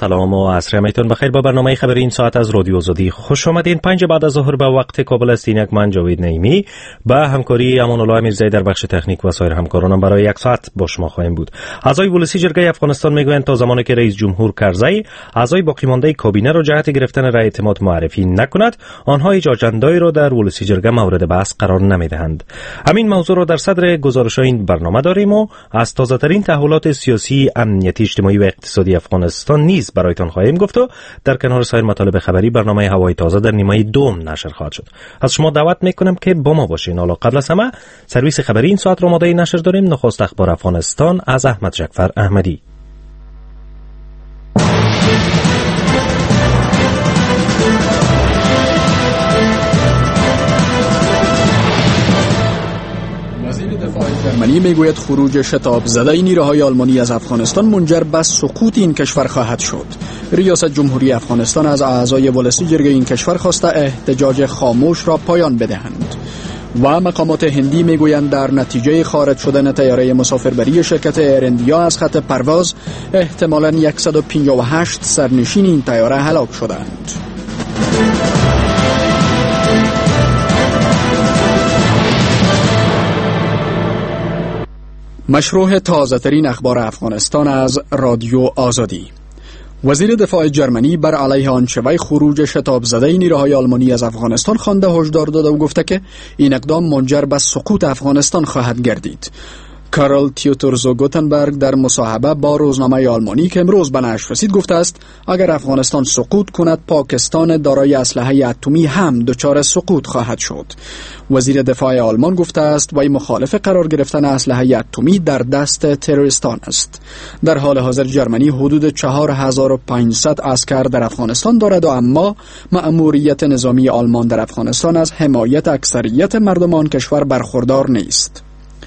سلام و عصر همتون بخیر. با برنامه خبری این ساعت از رادیو آزادی خوش آمدین. 5 بعد از ظهر به وقت کابل است. یک من جاوید نعیمی با همکاری امان الله میرزایی در بخش تکنیک و سایر همکارانم برای یک ساعت با شما خواهیم بود. اعضای ولسی جرگه افغانستان میگویند تا زمانی که رئیس جمهور کرزی اعضای باقی مانده کابینه را جهت گرفتن رأی اعتماد معرفی نکند، آنها هیچ اجنده‌ای را در ولسی جرگه مورد بحث قرار نمیدهند. همین موضوع را در صدر گزارش‌های این برنامه داریم و از تازه‌ترین تحولات سیاسی، امنیتی، اجتماعی و اقتصادی افغانستان نیز برایتان خواهیم گفت و در کنار سایر مطالب خبری برنامه هوای تازه در نیمه دوم نشر خواهد شد. از شما دعوت میکنم که با ما باشین. حالا قبل از همه سرویس خبری این ساعت را آماده نشر داریم. نخست اخبار افغانستان از احمد جعفر احمدی. جرمنی میگوید خروج شتاب زده نیروهای آلمانی از افغانستان منجر به سقوط این کشور خواهد شد. ریاست جمهوری افغانستان از اعضای ولسی جرگه این کشور خواسته احتجاج خاموش را پایان بدهند. و مقامات هندی میگویند در نتیجه خارج شدن طیاره مسافربری شرکت ایر اندیا از خط پرواز احتمالاً 158 سرنشین این طیاره هلاک شدند. مشروع تازه‌ترین اخبار افغانستان از رادیو آزادی. وزیر دفاع جرمنی بر علیه آنچه خروج شتاب زده نیروهای آلمانی از افغانستان خوانده هشدار داده و گفته که این اقدام منجر به سقوط افغانستان خواهد گردید. کارل تیوتورزو گوتنبرگ در مصاحبه با روزنامه آلمانی که امروز به نشر رسید گفته است اگر افغانستان سقوط کند پاکستان دارای اسلحه اتمی هم دچار سقوط خواهد شد. وزیر دفاع آلمان گفته است وی مخالف قرار گرفتن اسلحه اتمی در دست تروریستان است. در حال حاضر جرمنی حدود 4500 عسکر در افغانستان دارد و اما مأموریت نظامی آلمان در افغانستان از حمایت اکثریت مردم آن کشور برخوردار نیست.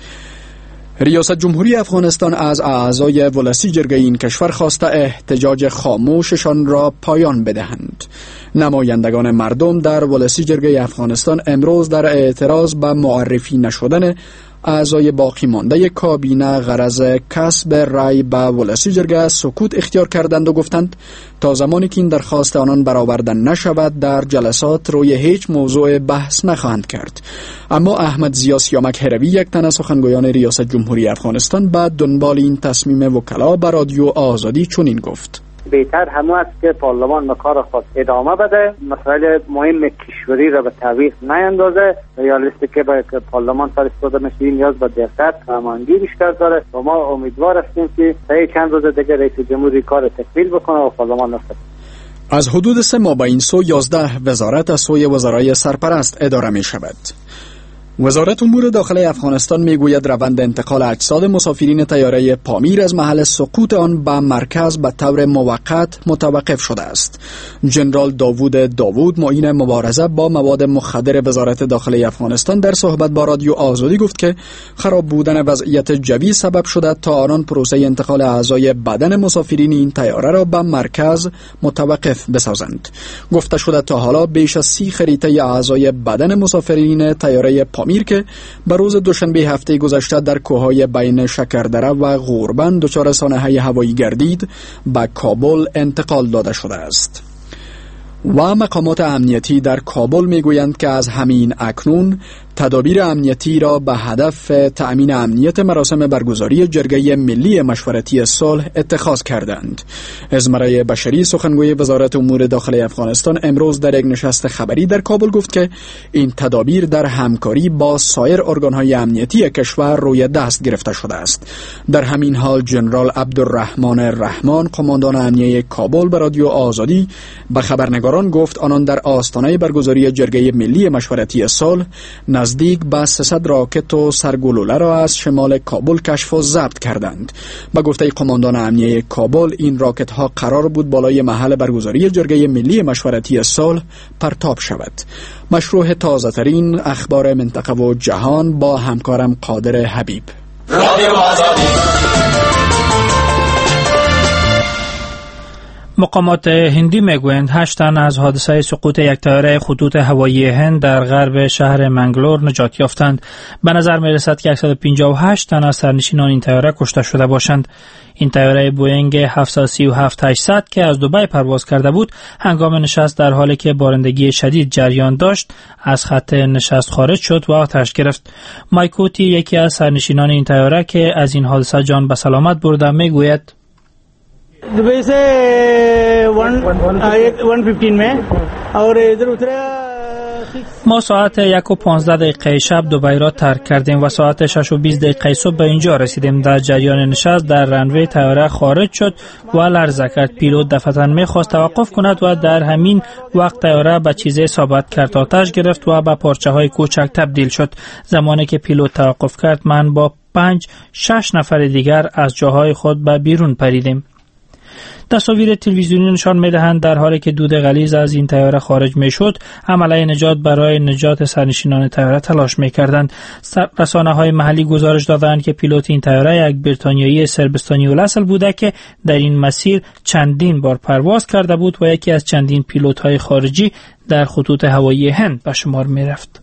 ریاست جمهوری افغانستان از اعضای ولسی جرگه این کشور خواسته احتجاج خاموششان را پایان بدهند. نمایندگان مردم در ولسی جرگه افغانستان امروز در اعتراض به معرفی نشدن اعضای باقی مانده کابینه غرض کسب رای به ولسی جرگه سکوت اختیار کردند و گفتند تا زمانی که این درخواست آنان برآورده نشود در جلسات روی هیچ موضوع بحث نخواهند کرد. اما احمد ضیا سیامک هروی یک تن از سخنگویان ریاست جمهوری افغانستان بعد دنبال این تصمیم وکلا به رادیو آزادی چنین گفت: بهتر همه است که پارلمان به کار خود ادامه بده، مسائل مهم کشوری را به تعویق نیندازه یا لیستی که به پارلمان فرستاده میشه نیاز به دقت و هماهنگی بیشتر داره و ما امیدوار هستیم که تا چند روز دیگه رئیس جمهوری کار تکمیل بکنه و پارلمان نفت. از حدود 3 ماه به این سو 11 وزارت از سوی وزرای سرپرست اداره می شود. وزارت امور داخلی افغانستان میگوید روند انتقال اجساد مسافرین طیاره پامیر از محل سقوط آن به مرکز به طور موقت متوقف شده است. جنرال داوود معین مبارزه با مواد مخدر وزارت داخلی افغانستان در صحبت با رادیو آزادی گفت که خراب بودن وضعیت جوی سبب شده تا آنان پروسه انتقال اعضای بدن مسافرین این طیاره را به مرکز متوقف بسازند. گفته شده تا حالا بیش از 30 خریطه اعضای بدن مسافرین طیاره پامیر که به روز دوشنبه هفته گذشته در کوههای بین شکردره و غوربند دچار سانحه هوایی گردید به کابل انتقال داده شده است. و مقامات امنیتی در کابل میگویند که از همین اکنون تدابیر امنیتی را به هدف تأمین امنیت مراسم برگزاری جرگه ملی مشورتی صلح اتخاذ کردند. ازمره بشری سخنگوی وزارت امور داخلی افغانستان امروز در یک نشست خبری در کابل گفت که این تدابیر در همکاری با سایر ارگانهای امنیتی کشور روی دست گرفته شده است. در همین حال جنرال عبدالرحمن رحمان قماندان امنیه کابل به رادیو آزادی به خبرنگاران گفت آنان در آستانه برگزاری جرگه ملی مشورتی صلح نزدیک به 300 راکت و سرگلوله را از شمال کابل کشف و ضبط کردند. به گفته قماندان امنیه کابل این راکت ها قرار بود بالای محل برگزاری جرگه ملی مشورتی صلح پرتاب شود. مشروع تازه ترین اخبار منطقه و جهان با همکارم قادر حبیب. رادیو آزادی. مقامات هندی میگویند 8 تن از حادثه سقوط یک طیاره خطوط هوایی هند در غرب شهر منگلور نجات یافتند. به نظر می رسد که 158 تن از سرنشینان این طیاره کشته شده باشند. این طیاره بوئینگ 737-800 که از دبی پرواز کرده بود، هنگام نشست در حالی که بارندگی شدید جریان داشت، از خط نشست خارج شد و آتش گرفت. مایکوتی، یکی از سرنشینان این طیاره که از این حادثه جان به سلامت برده، میگوید दुबई से 1:15 में और इधर उतरा. ما ساعت 1:15 شب دبی را ترک کردیم و ساعت 6:20 صبح به اینجا رسیدیم. در جریان نشست در رنوی طیاره خارج شد و لرزه کرد. پیلوت دفعتاً می‌خواست توقف کند و در همین وقت طیاره به چیزی اصابت کرد، آتش گرفت و به پارچه‌های کوچک تبدیل شد. زمانی که پیلوت توقف کرد، من با 5-6 نفر دیگر از جاهای خود به بیرون پریدیم. تصاویر تلویزیونی نشان می‌دهند در حالی که دود غلیظ از این طیاره خارج می‌شد، عمله نجات برای نجات سرنشینان طیاره تلاش می‌کردند. رسانه‌های محلی گزارش دادند که پیلوت این طیاره یک بریتانیایی سربستانی الاصل بوده که در این مسیر چندین بار پرواز کرده بود و یکی از چندین پیلوت‌های خارجی در خطوط هوایی هند به شمار می‌رفت.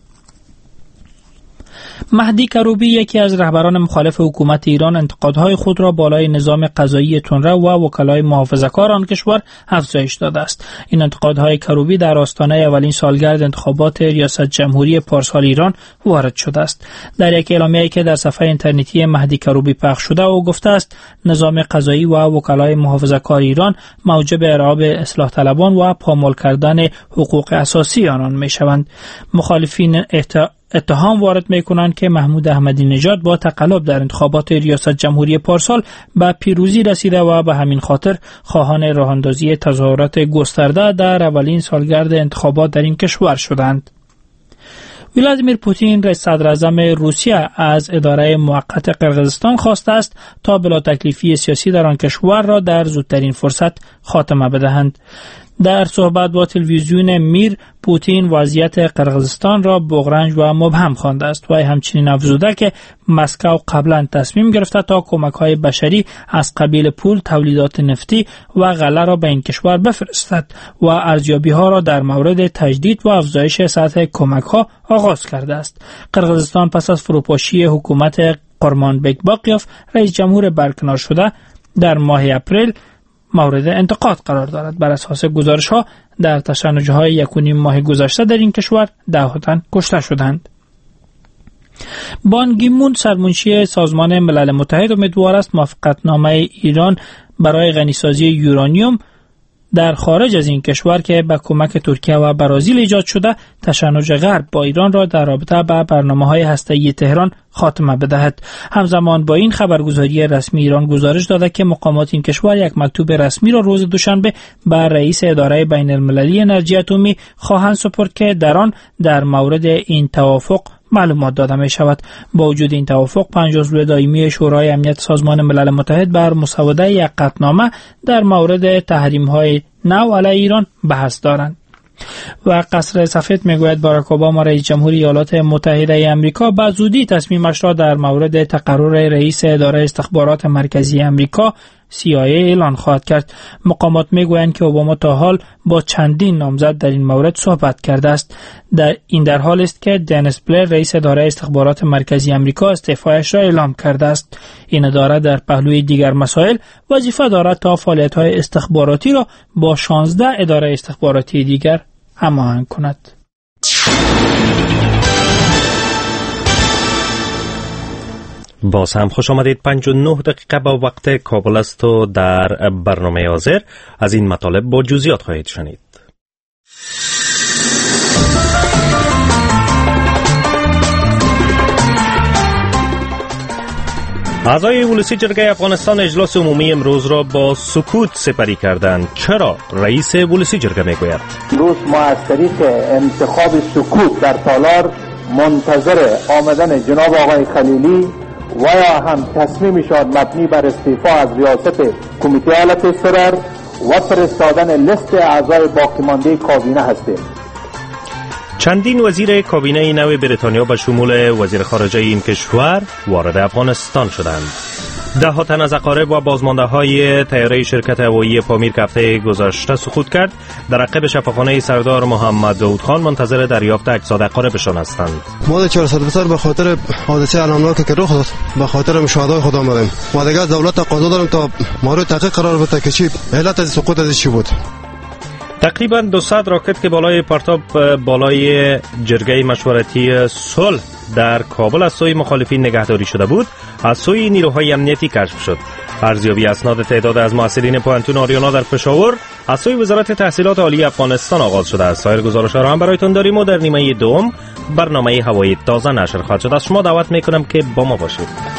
مهدی کروبی، یکی از رهبران مخالف حکومت ایران، انتقادهای خود را بالای نظام قضایی تندرو و وکلای محافظه‌کار آن کشور افزایش داده است. این انتقادهای کروبی در آستانه اولین سالگرد انتخابات ریاست جمهوری پارسال ایران وارد شده است. در یک اعلامیه‌ای که در صفحه اینترنتی مهدی کروبی پخش شده، او گفته است نظام قضایی و وکلای محافظه‌کار ایران موجب ارعاب اصلاح طلبان و پامال کردن حقوق اساسی آنان می‌شوند. مخالفین اتهام وارد می‌کنند که محمود احمدی نژاد با تقلب در انتخابات ریاست جمهوری پارسال به پیروزی رسیده و به همین خاطر خواهان راه‌اندازی تظاهرات گسترده در اولین سالگرد انتخابات در این کشور شدند. ولادیمیر پوتین، رئیس صدراعظم روسیه، از اداره موقت قرقیزستان خواسته است تا بلا تکلیفی سیاسی در آن کشور را در زودترین فرصت خاتمه بدهند. در صحبت با تلویزیون میر، پوتین وضعیت قرقیزستان را بغرنج و مبهم خوانده است و همچنین افزوده که مسکو قبلا تصمیم گرفته تا کمک‌های بشری از قبیل پول، تولیدات نفتی و غله را به این کشور بفرستد و ارزیابی‌ها را در مورد تجدید و افزایش سطح کمک‌ها آغاز کرده است. قرقیزستان پس از فروپاشی حکومت قرمانبک باقیوف، رئیس جمهور برکنار شده، در ماه اپریل مورد انتقاد قرار دارد. بر اساس گزارش‌ها در تشنج‌های 1.5 ماه گذشته در این کشور 10 تن کشته شدند. بان کی مون، سرمنشی سازمان ملل متحد، امیدوار است موافقتنامه ایران برای غنیسازی یورانیوم در خارج از این کشور که به کمک ترکیه و برزیل ایجاد شده، تشنج غرب با ایران را در رابطه با برنامه‌های هسته‌ای تهران خاتمه بدهد. همزمان با این، خبرگزاری رسمی ایران گزارش داده که مقامات این کشور یک مکتوب رسمی را روز دوشنبه به رئیس اداره بین‌المللی انرژی اتمی خواهند سپرد که در آن در مورد این توافق معلومات داده می شود. با وجود این توافق، 5 عضو دائمی شورای امنیت سازمان ملل متحد بر مسوده یک قطعنامه در مورد تحریم‌های نو علیه ایران بحث دارند. و قصر سفید میگوید باراک اوباما، رئیس جمهوری ایالات متحده آمریکا، به زودی تصمیمش را در مورد تقرر رئیس اداره استخبارات مرکزی آمریکا CIA اعلان خواهد کرد. مقامات میگویند که اوباما تا حال با چندین نامزد در این مورد صحبت کرده است. در حال است که دنیس بلر، رئیس اداره استخبارات مرکزی آمریکا، استعفایش را اعلام کرده است. این اداره در پهلوی دیگر مسائل وظیفه دارد تا فعالیت‌های استخباراتی را با 16 اداره استخباراتی دیگر هماهنگ کند. باز هم خوش آمدید. 59 دقیقه با وقت کابل است و در برنامه حاضر از این مطالب با جزئیات خواهید شنید. اعضای ولسی جرگه افغانستان اجلاس عمومی امروز را با سکوت سپری کردند. چرا؟ رئیس ولسی جرگه میگوید امروز ما از طریق انتخاب سکوت در تالار منتظر آمدن جناب آقای خلیلی و یا هم تصمیمشان مبنی بر استعفا از ریاست کمیته حالت اضطرار و فرستادن لیست اعضای باقی مانده کابینه هستیم. چندین وزیر کابینه نو بریتانیا به شمول وزیر خارجه این کشور وارد افغانستان شدند. ده تن از اقارب و بازمانده طیاره شرکت هوایی پامیر که هفته گذشته سقوط کرد در عقب شفاخانه سردار محمد داود خان منتظر دریافت اجساد اقاربشان هستند. ما 400 بسر به خاطر حادثه علمناک که رخ داد به خاطر مشاهده خود آمدیم و دیگه دولت تقاضا دارم تا مورد تحقیق قرار بده که چی علت از سقوط از چی بود. تقریبا 200 راکت که بالای پرتاب بالای جرگه مشورتی صلح در کابل از سوی مخالفین نگهداری شده بود از سوی نیروهای امنیتی کشف شد. ارزیابی اسناد تعداد از محصلین پوهنتون آریانا در پشاور از سوی وزارت تحصیلات عالی افغانستان آغاز شده است. سایر گزارش‌ها را هم برایتون داریم و در نیمه دوم برنامه هوایی تازه نشر خواهد شد. از شما دعوت میکنم که با ما باشید.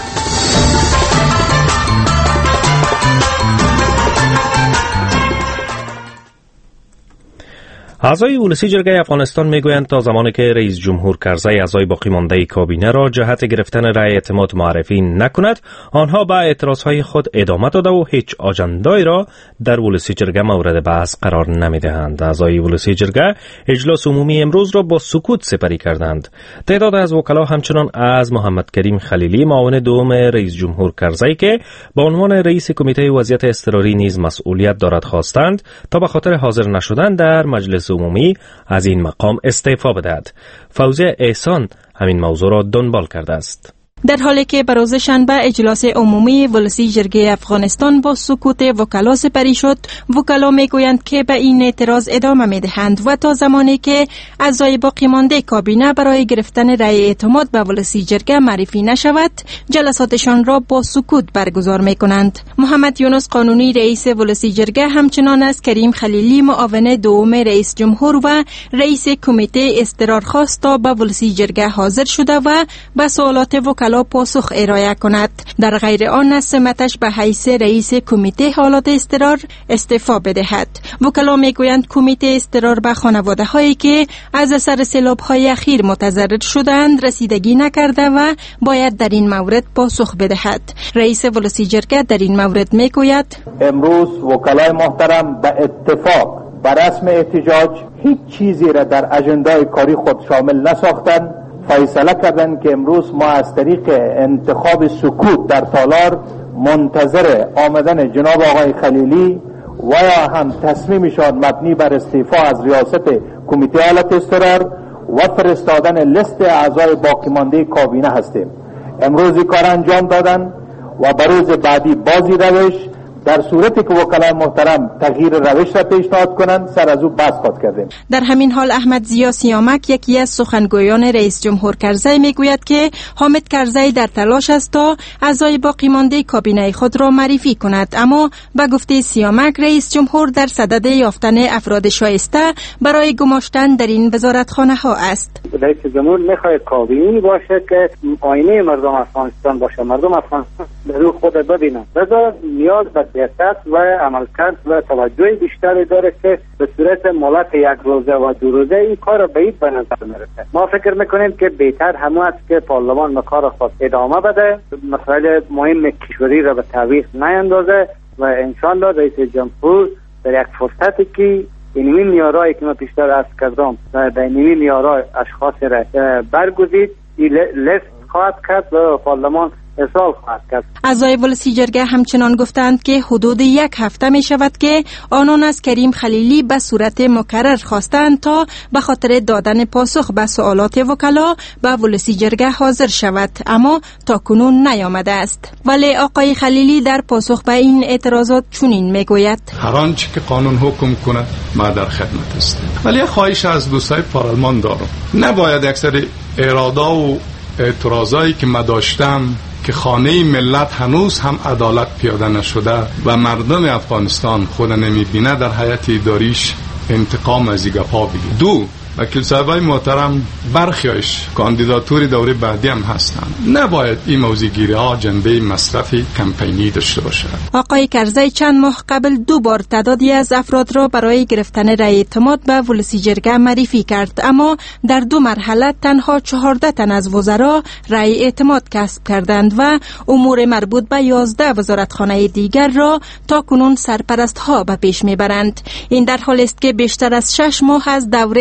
اعضای ولسی جرگه افغانستان میگویند تا زمانی که رئیس جمهور کرزی اعضای باقی مانده کابینه را جهت گرفتن رأی اعتماد معرفی نکند، آنها به اعتراضهای خود ادامه داده و هیچ آجندایی را در ولسی جرگه مورد بحث قرار نمیدهند. اعضای ولسی جرگه اجلاس عمومی امروز را با سکوت سپری کردند. تعداد از وکلا همچنان از محمد کریم خلیلی معاون دوم رئیس جمهور کرزی که با عنوان رئیس کمیته وضعیت اضطراری نیز مسئولیت دارد خواستند تا به خاطر حاضر نشدن در مجلس عمومی از این مقام استعفا بدهد. فوزیه احسان همین موضوع را دنبال کرده است. در حالی که بروز شنبه اجلاس عمومی ولسی جرگه افغانستان با سکوت وکلا سپری شد، وکلا میگویند که به این اعتراض ادامه میدهند و تا زمانی که اعضای باقی مانده کابینه برای گرفتن رأی اعتماد به ولسی جرگه معرفی نشود، جلساتشان را با سکوت برگزار میکنند. محمد یونس قانونی رئیس ولسی جرگه همچنان از کریم خلیلی معاون دوم رئیس جمهور و رئیس کمیته اضطرار خواست تا به ولسی جرگه حاضر شده و به سوالات وکلا پاسخ ارائه کند. در غیر آن از سمتش به حیث رئیس کمیته حالات اضطرار استعفا بدهد. وکلا میگویند کمیته اضطرار به خانواده هایی که از اثر سیلاب های اخیر متضرر شدند رسیدگی نکرده و باید در این مورد پاسخ بدهد. رئیس ولسی جرگه در این مورد میگوید امروز وکلای محترم به اتفاق بر رسم احتجاج هیچ چیزی را در اجندای کاری خود شامل نساختند. فیصله کردند که امروز ما از طریق انتخاب سکوت در تالار منتظر آمدن جناب آقای خلیلی و یا هم تصمیمشان مبنی بر استعفا از ریاست کمیته حالت اضطرار و فرستادن لیست اعضای باقی مانده کابینه هستیم. امروز کار انجام دادن و بروز بعدی بازی روش در صورتی که وکلای محترم تغییر روش را پیشنهاد کنند سر از او بحث خواهد کردیم. در همین حال احمد ضیا سیامک یکی از سخنگویان رئیس جمهور کرزی میگوید که حامد کرزی در تلاش است تا اعضای باقی مانده کابینه خود را معرفی کند، اما به گفته سیامک رئیس جمهور در صدد یافتن افراد شایسته برای گماشتن در این وزارتخانه ها است. رئیس جمهور میخواهد کابینه‌ای باشه که آینه مردم افغانستان باشه، مردم افغانستان در خود ببینند. لذا نیاز به سیاست و عملکرد و توجه بیشتری داره که به صورت مهلت یک روزه و دو روزه این کار بعید به نظر میرسه. ما فکر میکنیم که بهتر همون است که پارلمان به کار خود ادامه بده، مسائل مهم کشوری را به تعویق نیندازه و انشالله رئیس جمهور در یک فرصتی که اینمی میارایی که ما پیشتر عرض کردم و به اینمی میارای اشخاص را برگزید این لیست خواهد کرد و پارلمان ارسال خواهد کرد. اعضای ولسی جرگه همچنان گفتند که حدود یک هفته می شود که آنان از کریم خلیلی به صورت مکرر خواستند تا به خاطر دادن پاسخ به سوالات وکلا به ولسی جرگه حاضر شود، اما تا کنون نیامده است. ولی آقای خلیلی در پاسخ به این اعتراضات چنین می گوید: هر آنچه که قانون حکم کنه ما در خدمت هستیم، ولی خواهش از دوستای پارلمان دارم نباید اکثر ارادا و اعتراضایی که ما داشتم که خانه ملت هنوز هم عدالت پیاده نشده و مردم افغانستان خود نمیبینه در هیئت اداریش انتقام از این گپا بگیر. دو، وکیل صاحبای محترم برخیش کاندیداتوری دوره بعدی هم هستند. نباید این موضوع گیری ها جنبه مصرفی کمپینی داشته باشه. آقای کرزی چند ماه قبل 2 بار تعدادی از افراد را برای گرفتن رأی اعتماد به ولسی جرگه معرفی کرد، اما در 2 مرحله تنها 14 تن از وزرا رأی اعتماد کسب کردند و امور مربوط به 11 وزارتخانه دیگر را تا کنون سرپرست ها به پیش میبرند. این در حالی است که بیشتر از 6 ماه از دوره دوم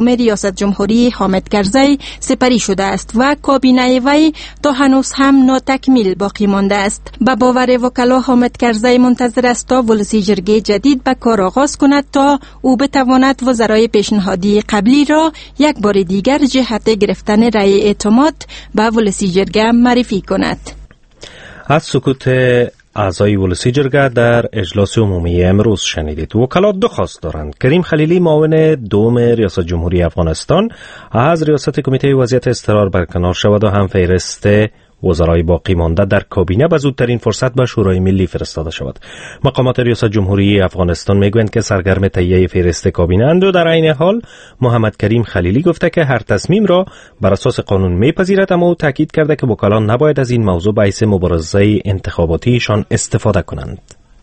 دوم ریاست جمهوری حامد کرزی سپری شده است و کابینه وی تا هنوز هم ناتکمیل باقی مانده است. به باور وکلا حامد کرزی منتظر است تا ولسی جرگه جدید به کار آغاز کند تا او بتواند وزرای پیشنهادی قبلی را یک بار دیگر جهت گرفتن رأی اعتماد به ولسی جرگه معرفی کند. از سکوت اعضای ولسی جرگه در اجلاس عمومی امروز شنیدید. وکلا دو خواست دارند. کریم خلیلی معاون دوم ریاست جمهوری افغانستان از ریاست کمیته وضعیت اضطرار برکنار شود و هم فهرست وزرای باقی مانده در کابینه به زودترین فرصت به شورای ملی فرستاده شود. مقامات ریاست جمهوری افغانستان میگویند که سرگرم تهیه فهرست کابینه اند و در عین حال محمد کریم خلیلی گفته که هر تصمیم را بر اساس قانون میپذیرد، اما او تاکید کرده که وکلان نباید از این موضوع به حیث مبارزه انتخاباتیشان استفاده کنند.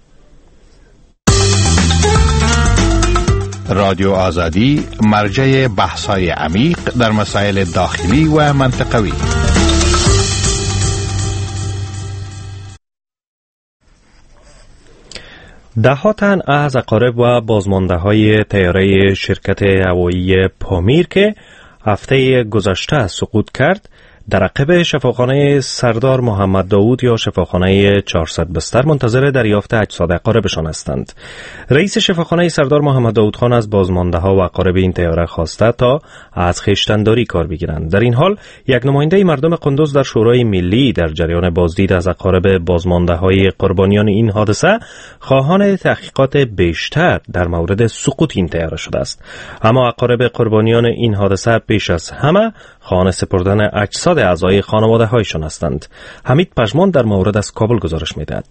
رادیو آزادی مرجع بحث‌های عمیق در مسائل داخلی و منطقوی. ده تن از اقارب و بازمانده طیاره شرکت هوایی پامیر که هفته گذشته سقوط کرد در عقب شفاخانه سردار محمد داود یا شفاخانه 400 بستر منتظر دریافت اجساد اقاربشان هستند. رئیس شفاخانه سردار محمد داود خان از بازمانده ها و اقارب این طیاره خواسته تا از خویشتنداری کار بگیرند. در این حال یک نماینده مردم قندوز در شورای ملی در جریان بازدید از اقارب بازمانده های قربانیان این حادثه خواهان تحقیقات بیشتر در مورد سقوط این طیاره شده است. اما اقارب قربانیان این حادثه پیش از همه خواهان سپردن اجساد اعضای خانواده هایشان هستند. حمید پژمان در مورد از کابل گزارش می‌دهد.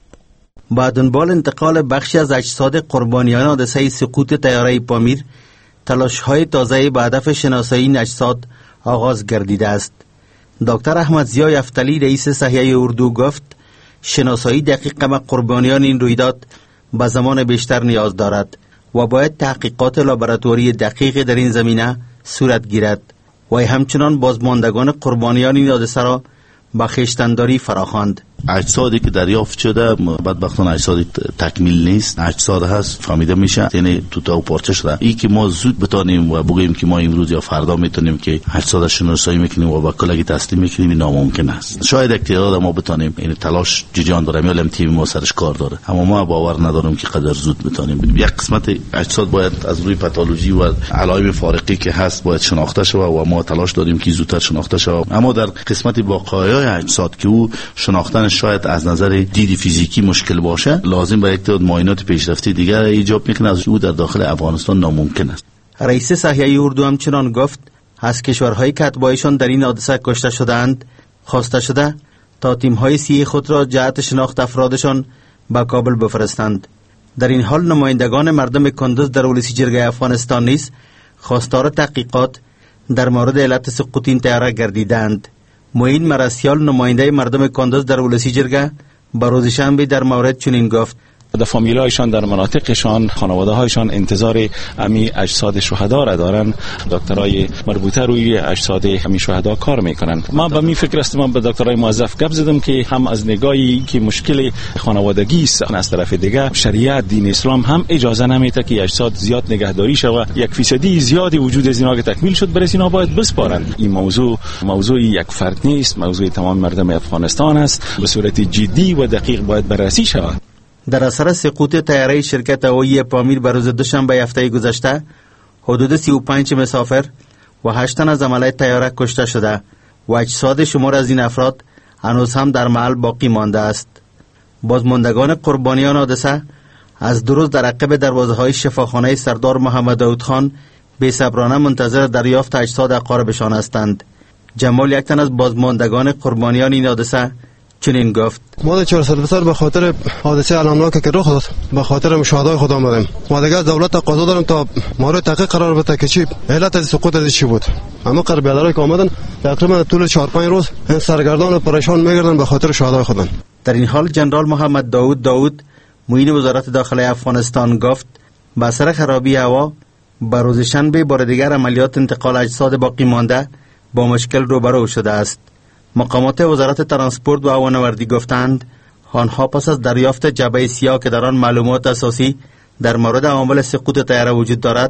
با دنبال انتقال بخشی از اجساد قربانیان حادثه سقوط طیاره پامیر، تلاش‌های تازه به هدف شناسایی این اجساد آغاز گردیده است. دکتر احمد ضیا یفتلی رئیس صحیحه اردو گفت شناسایی دقیق به قربانیان این رویداد به زمان بیشتر نیاز دارد و باید تحقیقات لابراتواری دقیق در این زمینه صورت گیرد و همچنان بازماندگان قربانیان این حادثه را با خویشتنداری فراخواند. اجسادی که دریافت شده بدبختانه اجساد تکمیل نیست، اجساد هست فهمیده میشه یعنی تو و پارچه شده. این که ما زود بتانیم و بگیم که ما امروز یا فردا میتونیم که اجساد شناسایی میکنیم و با کلاگی تسلیم میکنیم، ناممکن است. شاید اقتدار ما بتانیم، این تلاش جریان داره، میالم تیم ما سرش کار داره، اما ما باور ندارم که قدر زود بتانیم. یک قسمت اجساد باید از روی پاتولوژی و علائم فارقی که هست باید شناخته شود و ما تلاش داریم که زودتر شناخته شود. اما در قسمت بقایای اجساد که او شناختن شاید از نظر دیدی فیزیکی مشکل باشه، لازم به یک تعداد معاینات پیشرفته دیگر ایجاب میکنه، از او در داخل افغانستان ناممکن است. رئیس صحیحه اردو همچنان گفت از کشورهایی که اتباعشان در این حادثه کشته شدند خواسته شده تا تیم‌های سیه خود را جهت شناخت افرادشان به کابل بفرستند. در این حال نمایندگان مردم کندوز در ولسی جرگه افغانستان نیز خواستار تحقیقات در مورد علت سقوط این طیاره گردیدند. معین مرسیال نماینده مردم کندوز در ولسی جرگه به روز شنبه در مورد چنین گفت در فامیلایشان در مناطقشان خانواده هایشان انتظار امی اجساد شهدا را دارن. دکترای مربوطه روی اجساد امی شهدا کار میکنن. ما به می فکر هستم به دکترای موظف گپ زدم که هم از نگاهی که مشکل خانوادگی است، از طرف دیگه شریعت دین اسلام هم اجازه نمیده که اجساد زیاد نگهداری شود. 1% زیادی وجود از اینا که تکمیل شد برای اینا باید بسپارند. این موضوع یک فرد نیست، موضوع تمام مردم افغانستان است. به صورت جدی و دقیق باید بررسی شود. در اثر سقوط طیاره شرکت هوایی پامیر بر روز دوشنبه هفته گذشته حدود 35 مسافر و 8 تن از عمله طیاره کشته شده و اجساد شمار از این افراد هنوز هم در محل باقی مانده است. بازماندگان قربانیان حادثه از 2 روز در عقب دروازه‌های شفاخانه سردار محمد داود خان بی‌صبرانه منتظر دریافت اجساد اقاربشان هستند. جمال یک تن از بازماندگان قربانیان این حادثه چنین گفت ما 400 بسر به خاطر حادثه علمناک که رخ داد به خاطر مشاهده‌های خود آمدیم و دیگه دولت تقاضا دارم تا مورد تحقیق قرار بده که چی علت از سقوط از چی بود. اما قربیادرایی که آمدن تقریبا طول 4-5 روز این سرگردان و پریشان میگردن به خاطر شهدای خودن. در این حال جنرال محمد داود معین وزارت داخلی افغانستان گفت با اثر خرابی هوا به روز شنبه بار دیگر عملیات انتقال اجساد باقی مانده با مشکل روبرو شده است. مقامات وزارت ترانسپورت و هوانوردی گفتند آنها پس از دریافت جعبه سیاه که در آن معلومات اساسی در مورد عوامل سقوط طیاره وجود دارد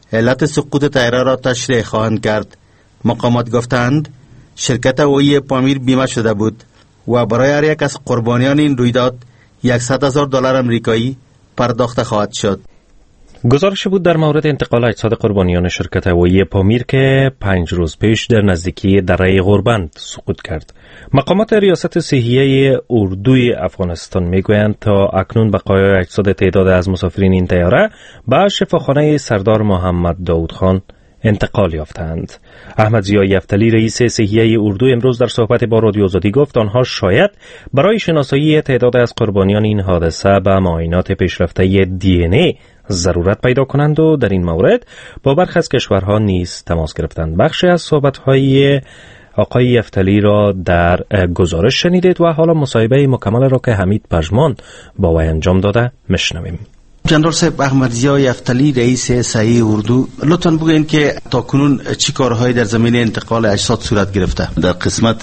علت سقوط طیاره را تشریح خواهند کرد. مقامات گفتند شرکت هوایی پامیر بیمه شده بود و برای هر یک از قربانیان این رویداد $100,000 آمریکایی پرداخت خواهد شد. گزارش بود در مورد انتقال اجساد قربانیان شرکت هوایی پامیر که 5 روز پیش در نزدیکی دره غربند سقوط کرد. مقامات ریاست صحیه اردوی افغانستان میگویند تا اکنون بقایای اجساد تعداد از مسافرین این طیاره به شفاخانه سردار محمد داود خان انتقال یافتند. احمد ضیا یفتلی رئیس صحیه اردو امروز در صحبت با رادیو آزادی گفت آنها شاید برای شناسایی تعداد از قربانیان این حادثه به معاینات پیشرفته DNA ضرورت پیدا کنند و در این مورد با برخی از کشورها نیز تماس گرفتند. بخشی از صحبت‌های آقای یفتلی را در گزارش شنیدید و حالا مصاحبه مکمل را که حمید پژمان با وی انجام داده میشنویم. جنرال صاحب احمد ضیا یفتلی رئیس صحیح اردو، لطفاً بگوین که تاکنون چی کارهایی در زمینه انتقال اجساد صورت گرفته؟ در قسمت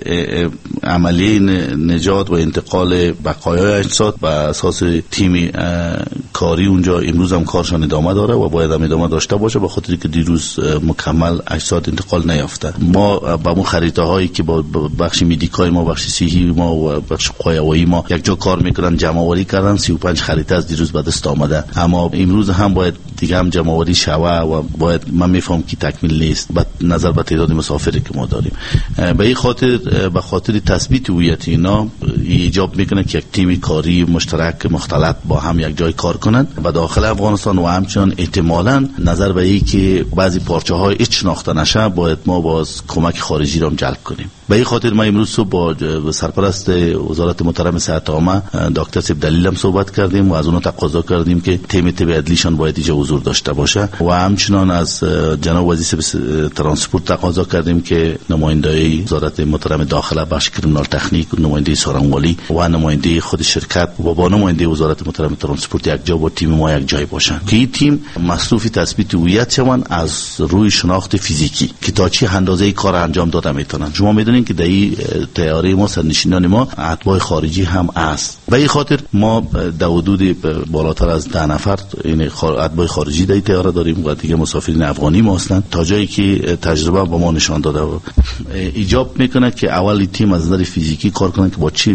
عملی نجات و انتقال بقایای اجساد به اساس تیم کاری اونجا امروز هم کارشان ادامه داره و باید هم ادامه داشته باشه، به خاطری که دیروز مکمل اجساد انتقال نیافته. ما با اون خریطه هایی که با بخش مدیکای ما، بخش صحی ما و بخش قوایی ما یک جا کار میکنن جمع آوری کردن، 35 خریطه از دیروز به دست آمده، اما امروز هم باید دیگه هم جمع آوری شوه و باید من میفهم که تکمیل نیست به نظر به تعداد مسافری که ما داریم. به این خاطر به خاطر تثبیت هویت اینا ایجاب میکنه که یک تیم کاری مشترک مختلط با هم یک جای کار کنند و داخل افغانستان و همچنان احتمالاً نظر به این که بعضی پارچه های هیچ شناخته نشه باید ما باز کمک خارجی را جلب کنیم. به این خاطر ما امروز صبح با سرپرست وزارت محترم صحت عامه دکتر سیب دلیل هم صحبت کردیم و از اونها تقاضا کردیم که تیم طب عدلیشان باید اینجا حضور داشته باشه و همچنان از جناب وزیر ترانسپورت تقاضا کردیم که نماینده‌ای وزارت محترم داخله بخش کریمینال تکنیک، نماینده سارنگوالی و نماینده خود شرکت و با نماینده وزارت محترم ترانسپورت یک جا با تیم ما یک جای باشن که این تیم مصروف تثبیت هویت شون از روی شناخت فیزیکی که تا چه اندازه کار انجام داده میتونن. شما میدونین که در این طیاره ما سرنشینان ما اتباع خارجی هم است. به این خاطر ما در حدود بالاتر از 10 نفر این اتباع خارجی در این طیاره داریم و دیگه مسافرین افغانی ما هستند، تا جایی که تجربه با ما نشان داده و ایجاب میکنه که اول تیم از نظر فیزیکی کار کنن که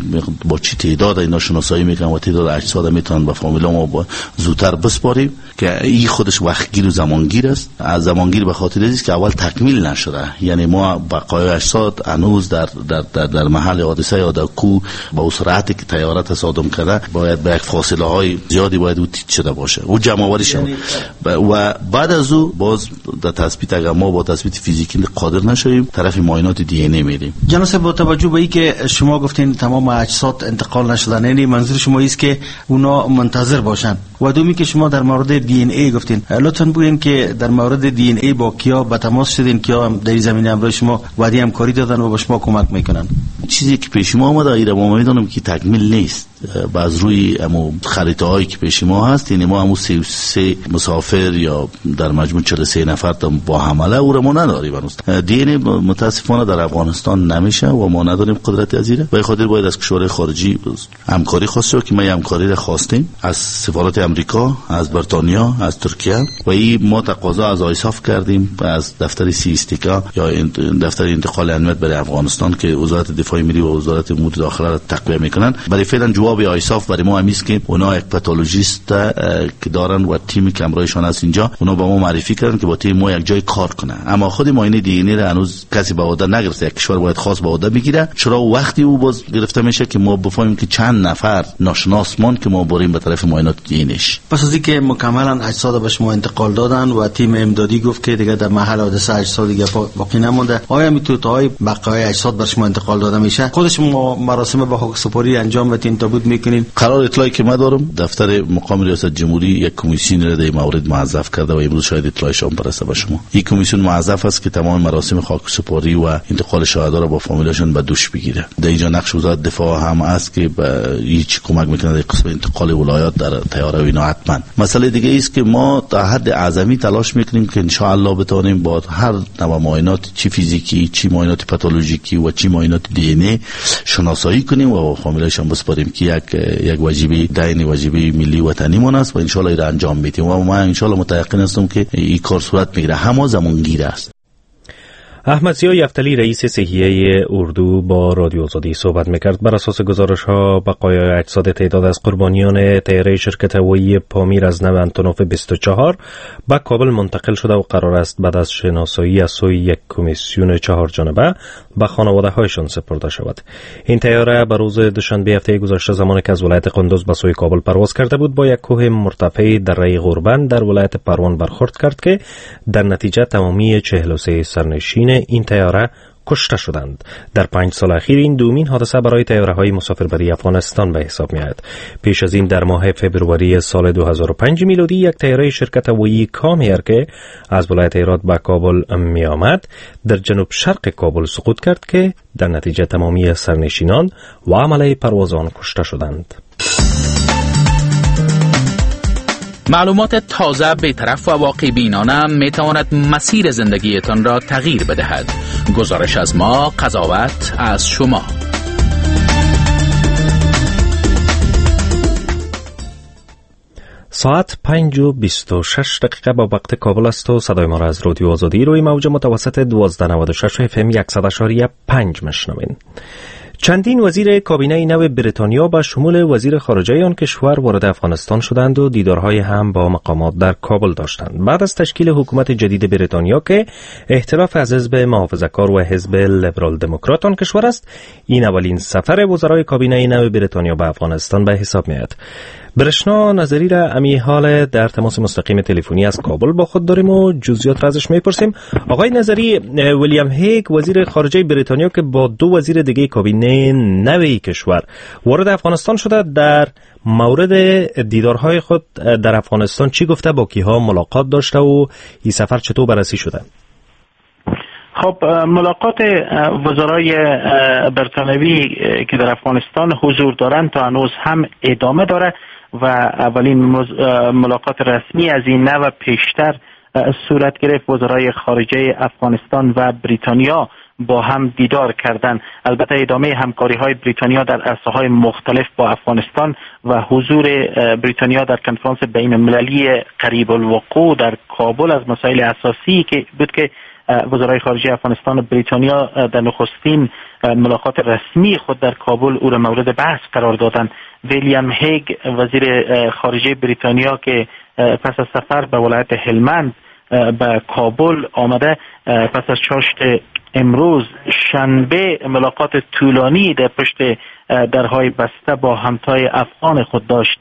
با چی تعداد اینا شناسایی میکنن و تعداد اجساد میتونن به فامیلا ما با زودتر بسپاریم که این خودش وقتگیر و زمانگیر است. از زمانگیر به خاطر است که اول تکمیل نشده، یعنی ما بقایای اجساد هنوز در محل حادثه یا در کو با سرعتی که طیاره تصادم کرده باید به یک فاصله های زیادی باید او تیت شده باشه او جمع آوری شود و بعد از او باز در تثبیت اگر ما با تثبیت فیزیکی قادر نشویم طرف معاینات دی ان ای میریم. جناب با توجه به اینکه شما گفتین تمام اجساد انتقال نشدن، یعنی منظور شما است که اونا منتظر باشن و دومی که شما در مورد دی ان ای گفتین، لطفاً بگوین که در مورد دی ان ای با کیا به تماس شدین، کیا هم در زمینه امروز شما وعده همکاری دادن و به شما کمک میکنن؟ چیزی که پیش ما آمده ایره ما میدونم که تکمیل نیست. باز روی امو خریطه هایی که پیش ما هست، یعنی ما همو 33 مسافر یا در مجموع 43 نفر با حمله او را ما نداریم. دی ان ای متاسفانه در افغانستان نمیشه و ما نداریم قدرت ازیره. به خاطر باید از کشورهای خارجی همکاری خواسته که ما همکاری را خواستیم از سفارت امریکا، از بریتانیا، از ترکیه و این ما تقاضا از آیساف کردیم از دفتر سیستیکا یا دفتر انتقال امنیت برای افغانستان که وزارت دفاع ملی و وزارت امور داخله را تقویه میکنن. برای فعلا جواب آیساف برای ما همیست که اونا یک پاتولوژیست که دارن و تیم که همراهشان هست اینجا اونا با ما معرفی کردن که با تیم ما یک جای کار کنه، اما خود معاینه دی ان ای را هنوز کسی به عهده نگرفته. یک کشور باید خاص به عهده بگیره. چرا وقتی او باز گرفته میشه که ما بفهمیم که چند نفر ناشناسمان که ما بریم به طرف معاینات دی ان ای. پس از اینکه مکملا اجساد به شما انتقال دادن و تیم امدادی گفت که دیگه در محل حادثه اجساد دیگه باقی نمونده، آیا میتونه تا بقایای اجساد به شما انتقال داده میشه؟ خودش مراسم به خاکسپاری انجام بدین تا بود میکنین؟ قرار اطلاعی که ما دارم دفتر مقام ریاست جمهوری یک کمیسیون را در این مورد موظف کرده و امروز شاید اطلاعش هم برسه به شما. این کمیسیون موظف است که تمام مراسم خاکسپاری و انتقال شهدا را با فامیلاشون به دوش بگیره. در اینجا نقش وزارت دفاع هم است که به هیچ کمک میکنه در قسم انتقال ولایات در طیاره و اینا. حتما مسئله دیگه است که ما تا حد اعظمی تلاش میکنیم که ان شاء الله بتونیم با هر نوع معاینات چی فیزیکی، چی معاینات پاتولوژیکی و چی معاینات دی ان ای شناسایی کنیم و فامیلاشون بسپاریم که یک واجبی دین واجبی ملی وطنی مون است و ان شاء الله را انجام میدیم و ما ان شاء الله متيقن هستم که این کار صورت میگیره. همه زمانگیر است. احمد ضیا یفتلی رئیس صحیحه اردو با رادیو آزادی صحبت میکرد. بر اساس گزارش ها بقایای اجساد تعداد از قربانیان طیاره شرکت هوایی پامیر از نو انتونوف 24 به کابل منتقل شده و قرار است بعد از شناسایی از سوی یک کمیسیون 4 جانبه به خانواده هایشان سپرده شود. این طیاره به روز دوشنبه هفته گذشته زمانی که از ولایت قندوز به سوی کابل پرواز کرده بود با یک کوه مرتفع دره غربن در ولایت پروان برخورد کرد که در نتیجه تمامی 43 سرنشین این طیاره کشته شدند. در 5 سال اخیر این دومین حادثه برای طیاره‌های مسافربری افغانستان به حساب می‌آید. پیش از این در ماه فوریه سال 2005 میلادی یک طیاره شرکت هوایی کامیر که از ولایت هرات به کابل می‌آمد در جنوب شرق کابل سقوط کرد که در نتیجه تمامی سرنشینان و عمله پروازان کشته شدند. معلومات تازه، بی‌طرف و واقع بینانه می تواند مسیر زندگیتان را تغییر بدهد. گزارش از ما، قضاوت از شما. ساعت 5:26 با وقت کابل است و صدای ما را از رادیو آزادی روی موج متوسط 1296 FM 100.5 میشنوید. چندین وزیر کابینه نو بریتانیا به شمول وزیر خارجه آن کشور وارد افغانستان شدند و دیدارهای هم با مقامات در کابل داشتند. بعد از تشکیل حکومت جدید بریتانیا که اختلاف از حزب محافظه‌کار و حزب لیبرال دموکرات آن کشور است، این اولین سفر وزرای کابینه نو بریتانیا به افغانستان به حساب می‌آید. برشنا نظری را امی حال در تماس مستقیم تلفنی از کابل با خود داریم و جزئیات را ازش میپرسیم. آقای نظری، ویلیام هیگ وزیر خارجه بریتانیا که با 2 وزیر دیگه کابینه نوی کشور وارد افغانستان شده، در مورد دیدارهای خود در افغانستان چی گفته، با کیها ملاقات داشته و این سفر چطور بررسی شده؟ خب، ملاقات وزرای بریتانیایی که در افغانستان حضور دارند تا هنوز هم ادامه داره و اولین ملاقات رسمی از این نوع پیشتر صورت گرفت. وزرای خارجه افغانستان و بریتانیا با هم دیدار کردند. البته ادامه همکاری‌های بریتانیا در عرصه‌های مختلف با افغانستان و حضور بریتانیا در کنفرانس بین‌المللی قریب الوقوع در کابل از مسائل اساسی که بود که وزرای خارجه افغانستان و بریتانیا در نخستین ملاقات رسمی خود در کابل او را مورد بحث قرار دادند. ویلیام هیگ وزیر خارجه بریتانیا که پس از سفر به ولایت هلمند به کابل آمده، پس از چاشت امروز شنبه ملاقات طولانی در پشت درهای بسته با همتای افغان خود داشت.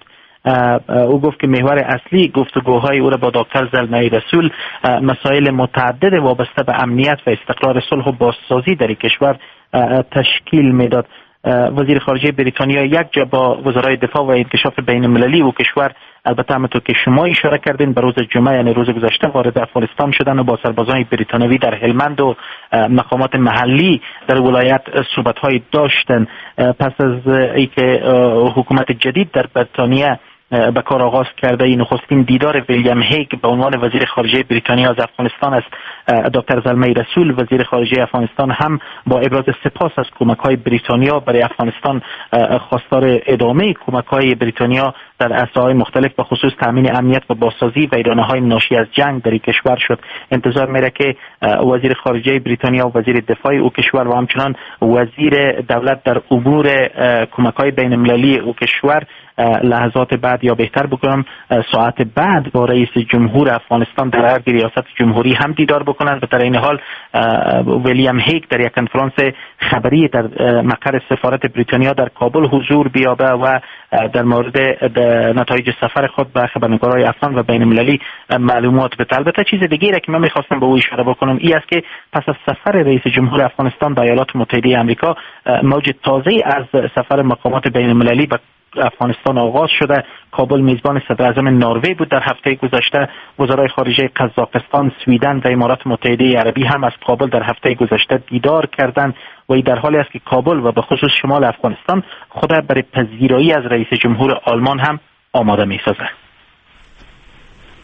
او گفت که محور اصلی گفتگوهای او را با دکتر زلمه رسول مسائل متعدد وابسته به امنیت و استقرار، صلح و بازسازی در کشور تشکیل میداد. وزیر خارجه بریتانیا یک جا با وزرای دفاع و انکشاف بین المللی و کشور، البته همونطور که شما اشاره کردین، به روز جمعه یعنی روز گذشته وارد افغانستان شدن و با سربازان بریتانیایی در هلمند و مقامات محلی در ولایت صحبت‌های داشتن. پس از اینکه حکومت جدید در بریتانیا به کار آغاز کرده، این نخستین دیدار ویلیام هیگ به عنوان وزیر خارجه بریتانیا از افغانستان است. دکتر زلمه رسول وزیر خارجه افغانستان هم با ابراز سپاس از کمک‌های بریتانیا برای افغانستان خواستار ادامه کمک‌های بریتانیا در عرصه‌های مختلف به خصوص تامین امنیت و بازسازی و ایرانه‌های ناشی از جنگ در کشور شد. انتظار میره که وزیر خارجه بریتانیا و وزیر دفاع او کشور و همچنان وزیر دولت در امور کمک‌های بین‌المللی او کشور لحظات بعد یا بهتر بگم ساعت بعد با رئیس جمهور افغانستان در عرض ریاست جمهوری هم دیدار بکنند و در این حال ویلیام هیگ در یک کنفرانس خبری در مقر سفارت بریتانیا در کابل حضور بیابه و در مورد نتایج سفر خود به خبرنگارای افغان و بین المللی معلومات بده. البته چیز دیگری که من می‌خواستم به او اشاره بکنم این است که پس از سفر رئیس جمهور افغانستان به ایالات متحده آمریکا، موج تازه از سفر مقامات بین المللی به افغانستان آغاز شده. کابل میزبان صدر اعظم نروژ بود در هفته گذشته. وزرای خارجه قزاقستان، سویدن و امارات متحده عربی هم از کابل در هفته گذشته دیدار کردند و این در حالی است که کابل و به خصوص شمال افغانستان خود برای پذیرایی از رئیس جمهور آلمان هم آماده می‌سازد.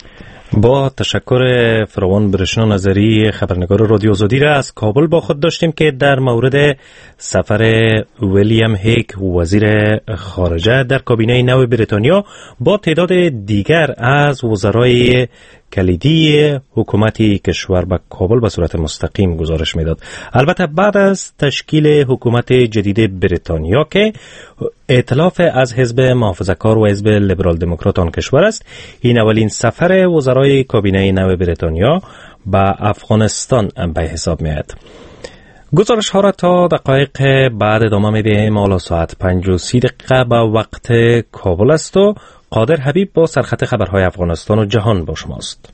با تشکر فراوان برشنا نظری خبرنگار رادیو آزادی را از کابل با خود داشتیم که در مورد سفر ویلیام هیگ وزیر خارجه در کابینه نو بریتانیا با تعداد دیگر از وزرای کلیدی حکومتی کشور به کابل به صورت مستقیم گزارش میداد. البته بعد از تشکیل حکومت جدید بریتانیا که ائتلاف از حزب محافظه‌کار و حزب لیبرال دموکرات آن کشور است، این اولین سفر وزرای کابینه نو بریتانیا به افغانستان به حساب میاد. گزارش ها را تا دقایق بعد ادامه میدیم. حالا ساعت 5:30 به وقت کابل است و قادر حبیب با سرخط خبرهای افغانستان و جهان با شماست.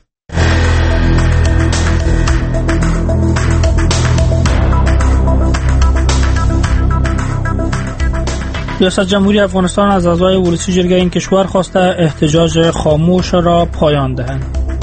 ریاست جمهوری افغانستان از اعضای ولسی جرگه این کشور خواسته احتجاج خاموش را پایان دهند.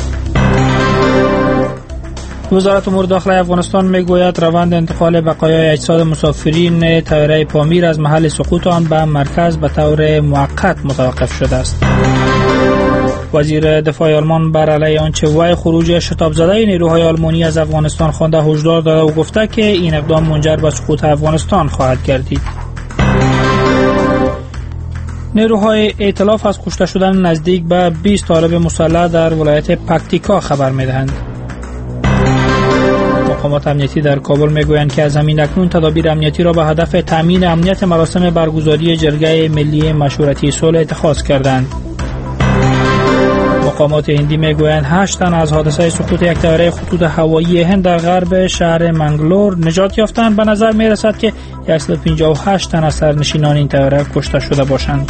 وزارت امور داخلی افغانستان میگوید روند انتقال بقایای اجساد مسافرین طیاره پامیر از محل سقوط آن به مرکز به طور موقت متوقف شده است. وزیر دفاع آلمان بر علیه آنچه وی خروج شتاب زده نیروهای آلمانی از افغانستان خوانده هشدار داده و گفته که این اقدام منجر به سقوط افغانستان خواهد گردید. نیروهای ائتلاف از کشته شدن نزدیک به 20 طالب مسلح در ولایت پکتیکا خبر می‌دهند. مقامات امنیتی در کابل میگویند که از همین اکنون تدابیر امنیتی را به هدف تامین امنیت مراسم برگزاری جرگه ملی مشورتی صلح اتخاذ کردند. مقامات هندی میگویند 8 تن از حادثه سقوط یک طیاره خطوط هوایی هند در غرب شهر منگلور نجات یافتند. به نظر میرسد که 158 تن از سرنشینان این طیاره کشته شده باشند.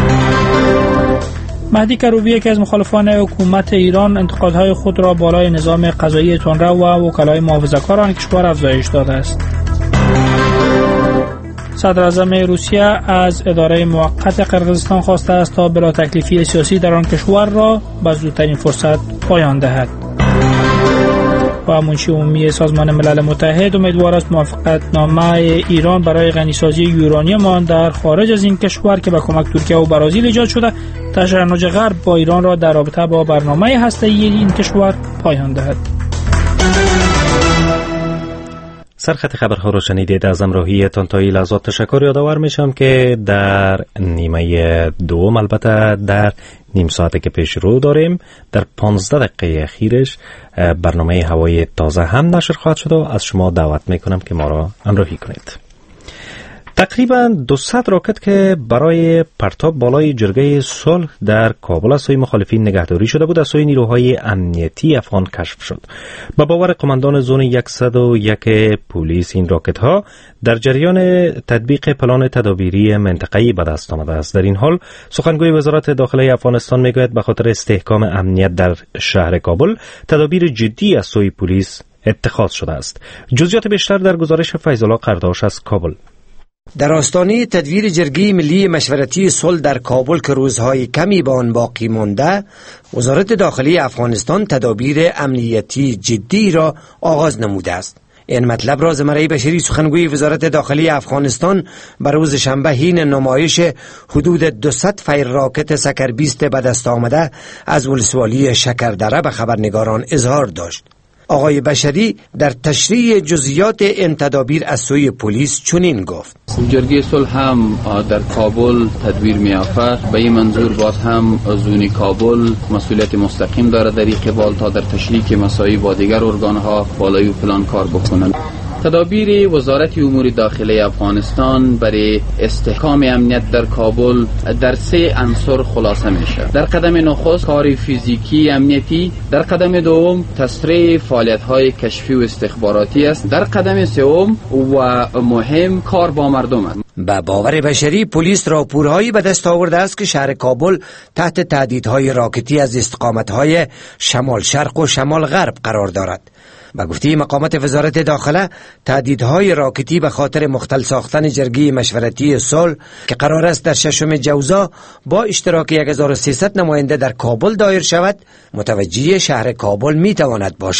مهدی کروبی یکی از مخالفان حکومت ایران انتقادهای خود را بالای نظام قضایی تندرو و وکلای محافظه‌کار آن کشور افزایش داده است. صدر اعظم روسیه از اداره موقت قرقیزستان خواسته است تا بلا تکلیفی سیاسی در آن کشور را به زودترین فرصت پایان دهد. و منشی عمومی سازمان ملل متحد امیدوار است موافقتنامه ایران برای غنیسازی یورانیم آن در خارج از این کشور که به کمک ترکیه و برزیل ایجاد شده تشنج غرب با ایران را در رابطه با برنامه هسته‌ای این کشور پایان دهد. سرخط خبرها را شنیدید. از همراهیتان تا این لحظات تشکر. یادآور میشم که در نیمه دوم، البته در نیم ساعتی که پیش رو داریم، در 15 دقیقه اخیرش برنامه هوای تازه هم نشر خواهد شد و از شما دعوت میکنم که ما را همراهی کنید. تقریبا 200 راکت که برای پرتاب بالای جرگه صلح در کابل از سوی مخالفین نگهداری شده بود از سوی نیروهای امنیتی افغان کشف شد. با باور قماندان زون 101 پلیس این راکت ها در جریان تطبیق پلان تدابیری منطقه‌ای به دست آمده است. در این حال سخنگوی وزارت داخلی افغانستان میگوید به خاطر استحکام امنیت در شهر کابل تدابیر جدی از سوی پلیس اتخاذ شده است. جزئیات بیشتر در گزارش فیض‌الله قرداش از کابل. در آستانه تدویر جرگه ملی مشورتی صلح در کابل که روزهای کمی به آن باقی مانده، وزارت داخلی افغانستان تدابیر امنیتی جدی را آغاز نموده است. این مطلب را زمره بشری سخنگوی وزارت داخلی افغانستان بر روز شنبه حین نمایش حدود 200 فیر راکت سکر 20 به دست آمده از ولسوالی شکردره به خبرنگاران اظهار داشت. آقای بشری در تشریح جزئیات این تدابیر از سوی پلیس چنین گفت: جرگه صلح هم در کابل تدبیر می‌یافت. به این منظور باز هم زون کابل مسئولیت مستقیم داره در این قبال تا در تشریک مساعی با دیگر ارگان‌ها بالای پلان کار بکنند. تدابیر وزارت امور داخلی افغانستان برای استحکام امنیت در کابل در 3 عنصر خلاصه میشه. در قدم نخست کار فیزیکی امنیتی، در قدم دوم تسریع فعالیت‌های کشفی و استخباراتی است، در قدم سوم و مهم کار با مردم است. به باور بشری پلیس راپورهایی به دست آورده است که شهر کابل تحت تهدیدهای راکتی از استقامت‌های شمال شرق و شمال غرب قرار دارد. به گفته مقامات وزارت داخله، تهدیدهای راکتی به خاطر مختل ساختن جرگه مشورتی صلح که قرار است در 6 جوزا با اشتراک 1300 نماینده در کابل دایر شود، متوجه شهر کابل می تواند باشد.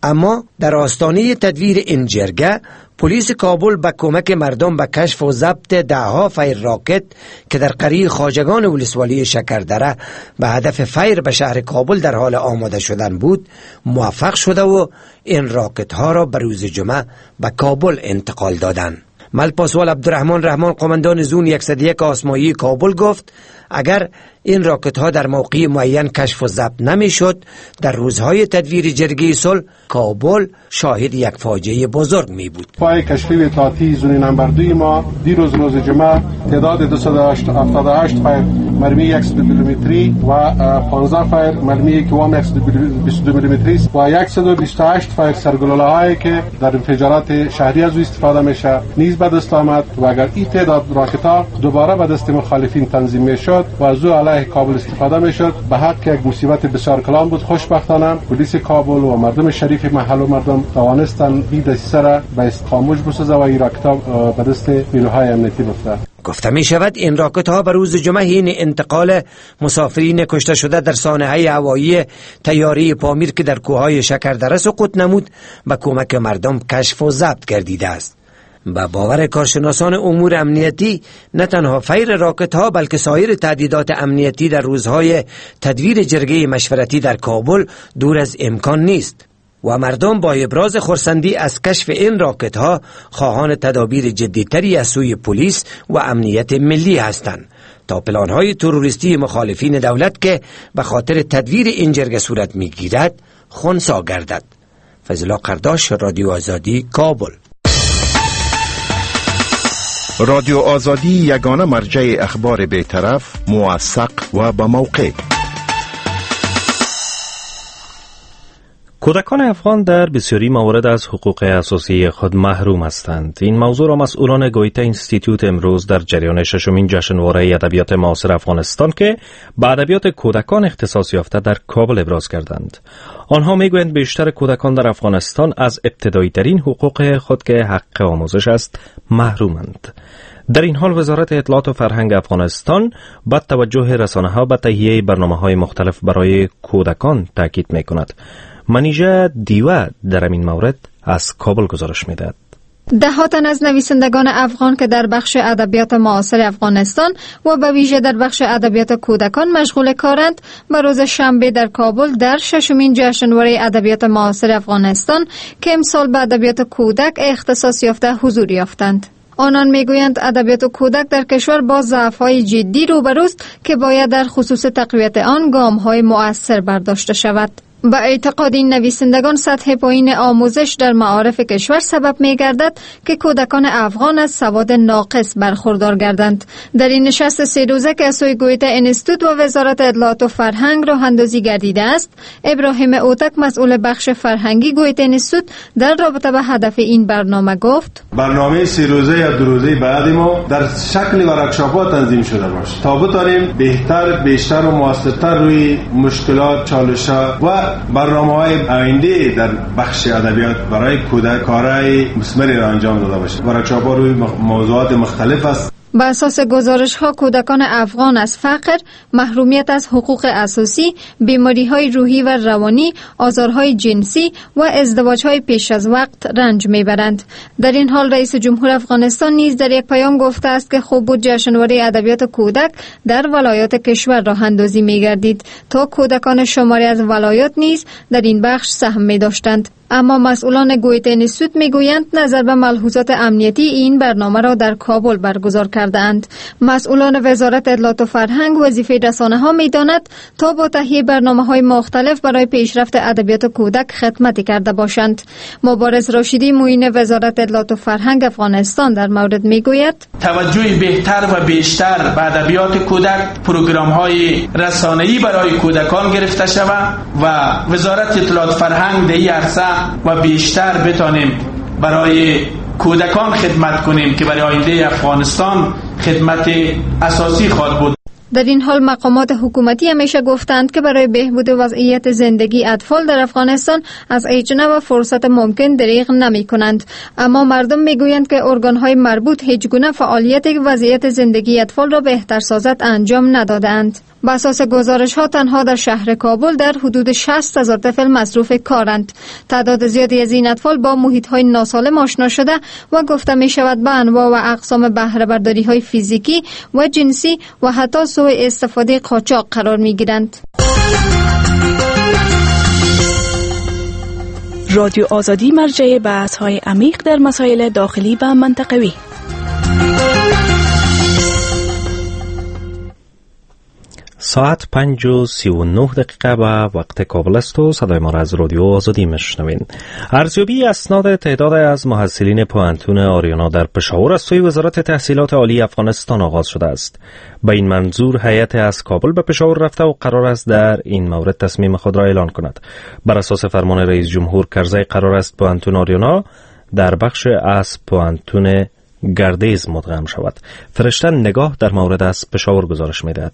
اما در آستانه تدویر این جرگه پلیس کابل به کمک مردم به کشف و ضبط دهها فیر راکت که در قریه خواجگان ولسوالی شکردره به هدف فیر به شهر کابل در حال آماده شدن بود موفق شده و این راکت ها را به روز جمعه به کابل انتقال دادند. ملپاسوال عبدالرحمن رحمان قماندان زون 101 آسمایی کابل گفت اگر این راکت ها در موقع معین کشف و ضبط نمی شد در روزهای تدویر جرگه صلح کابل شاهد یک فاجعه بزرگ می بود. پای کشفی اطلاعاتی زون نمبر 2 ما دیروز روز جمعه تعداد 278 فایر مرمی 100 میلیمتری و 15 فایر مرمی کیوام 122 میلیمتری و 128 فایر سرگلوله هایی که در انفجارات شهری از استفاده میشه نیز به دست آمد و اگر این تعداد راکت ها دوباره به دست مخالفین تنظیم میشد و از او علیه کابل استفاده میشد به حق یک مصیبت بسیار کلان بود. خوشبختانه پلیس کابل و مردم شریف محل و مردم توانستن این دسیسه را به خاموش بسازه و این راکت ها به دست نیروهای امنیتی بفته. گفته می شود این راکت ها به روز جمعه حین انتقال مسافرین کشته شده در سانحه هوایی طیاره پامیر که در کوههای شکردره سقوط نمود به کمک مردم کشف و ضبط گردیده است. با باور کارشناسان امور امنیتی نه تنها فیر راکت ها بلکه سایر تهدیدات امنیتی در روزهای تدویر جرگه مشورتی در کابل دور از امکان نیست و مردم با ابراز خرسندی از کشف این راکت ها خواهان تدابیر جدیتری از سوی پلیس و امنیت ملی هستند تا پلان های تروریستی مخالفین دولت که به خاطر تدویر این جرگه صورت می گیرد خنثی گردد. فضل قرداش، رادیو آزادی، کابل. رادیو آزادی یگانه مرجع اخبار بی‌طرف، موثق و با موقع. کودکان افغان در بسیاری موارد از حقوق اساسی خود محروم هستند. این موضوع را مسئولان گویته اینستیتوت امروز در جریان ششمین جشنواره ادبیات معاصر افغانستان که به ادبیات کودکان اختصاص یافته در کابل ابراز کردند. آنها میگویند بیشتر کودکان در افغانستان از ابتدایی ترین حقوق خود که حق آموزش است محرومند. در این حال وزارت اطلاعات و فرهنگ افغانستان با توجه رسانه‌ها به تهیه برنامه‌های مختلف برای کودکان تاکید می‌کند. منیژه دیوه در این مورد از کابل گزارش می‌دهد. ده تن از نویسندگان افغان که در بخش ادبیات معاصر افغانستان و به ویژه در بخش ادبیات کودکان مشغول کارند به روز شنبه در کابل در ششمین جشنواره ادبیات معاصر افغانستان که امسال به ادبیات کودک اختصاص یافته حضور یافتند. آنان میگویند ادبیات کودک در کشور با ضعف‌های جدی روبروست که باید در خصوص تقویت آن گام‌های مؤثر برداشته شود. با اعتقاد این نویسندگان سطح پایین آموزش در معارف کشور سبب می گردد که کودکان افغان از سواد ناقص برخوردار گردند. در این نشست 3 روزه که از سوی گویته اینستیتوت و وزارت اطلاعات و فرهنگ راه اندازی گردیده است، ابراهیم اوتک مسئول بخش فرهنگی گویته اینستیتوت در رابطه به هدف این برنامه گفت: برنامه 3 روزه یا 2 روزه بعد ما در شکل ورکشاپ‌ها تنظیم شده باشه تا بتوانیم بیشتر و موثرتر روی مشکلات، چالش‌ها و برنامه‌های آینده در بخش ادبیات برای کودک کارهای مثمری را انجام داده باشه. ورکشاپ‌ها روی موضوعات مختلف است. با اساس گزارش‌ها کودکان افغان از فقر، محرومیت از حقوق اساسی، بیماری‌های روحی و روانی، آزارهای جنسی و ازدواج‌های پیش از وقت رنج می‌برند. در این حال رئیس جمهور افغانستان نیز در یک پیام گفته است که خوب بود جشنواره ادبیات کودک در ولایات کشور راه اندازی می‌گردید تا کودکان شماری از ولایات نیز در این بخش سهم می‌داشتند. اما مسئولان گویته اینستیتوت میگویند نظر به ملحوظات امنیتی این برنامه را در کابل برگزار کرده‌اند. مسئولان وزارت اطلاعات و فرهنگ وظیفه رسانه‌ها می‌داند تا با تهیه برنامه‌های مختلف برای پیشرفت ادبیات کودک خدمتی کرده باشند. مبارز راشدی معین وزارت اطلاعات و فرهنگ افغانستان در مورد میگوید: توجه بهتر و بیشتر به ادبیات کودک، پروگرام‌های رسانه‌ای برای کودکان گرفته شود و وزارت اطلاعات فرهنگ در این عرصه و بیشتر بتانیم برای کودکان خدمت کنیم که برای آینده افغانستان خدمت اساسی خواهد بود. در این حال مقامات حکومتی همیشه گفتند که برای بهبود وضعیت زندگی اطفال در افغانستان از ایجنه و فرصت ممکن دریغ نمی کنند. اما مردم میگویند که ارگانهای مربوط هیچ گونه فعالیت وضعیت زندگی اطفال را بهتر سازد انجام ندادند. به اساس گزارش ها تنها در شهر کابل در حدود 60,000 طفل مصروف کارند. تعداد زیادی از این اطفال با محیط های ناسالم آشنا شده و گفته می شود به انواع و اقسام بهره برداری های فیزیکی و جنسی و حتی سوء استفاده قاچاق قرار می گیرند. رادیو آزادی مرجع بحث‌های عمیق در مسائل داخلی و منطقوی. ساعت 5:39 به وقت کابل است و صدای ما را از رادیو آزادی میشنوین. ارزیابی اسناد تعداد از محصلین پوهنتون آریانا در پشاور از سوی وزارت تحصیلات عالی افغانستان آغاز شده است. به این منظور هیئت از کابل به پشاور رفته و قرار است در این مورد تصمیم خود را اعلان کند. بر اساس فرمان رئیس جمهور کرزی قرار است پوهنتون آریانا در بخش از پوهنتون گردیز مدغم شود. فرشته نگاه در مورد از پشاور گزارش می‌دهد.